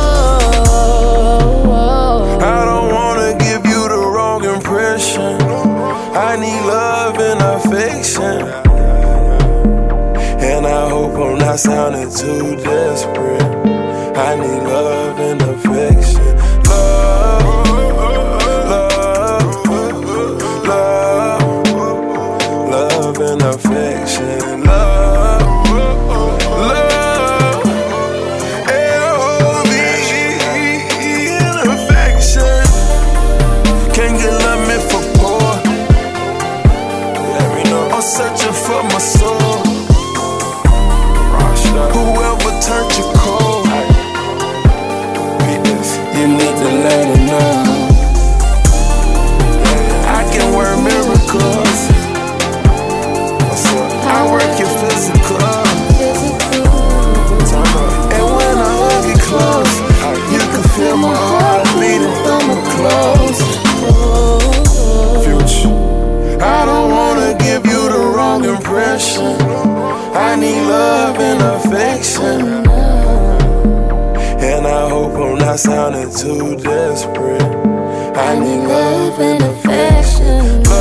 I don't wanna give you the wrong impression. I need love and affection. And I hope I'm not sounding too desperate. I need love and affection. Love, love, love, love and affection. Love, love, L-O-V and affection. Can't get love me for poor. I'm searching for my soul. Whoever turned you cold, you need to let it know. I can work miracles. I work your physical. And when I hug you close, you can feel my heart beating through my clothes. Future, I don't wanna give you the wrong impression. I need love and affection. And I hope I'm not sounding too desperate. I need love and affection.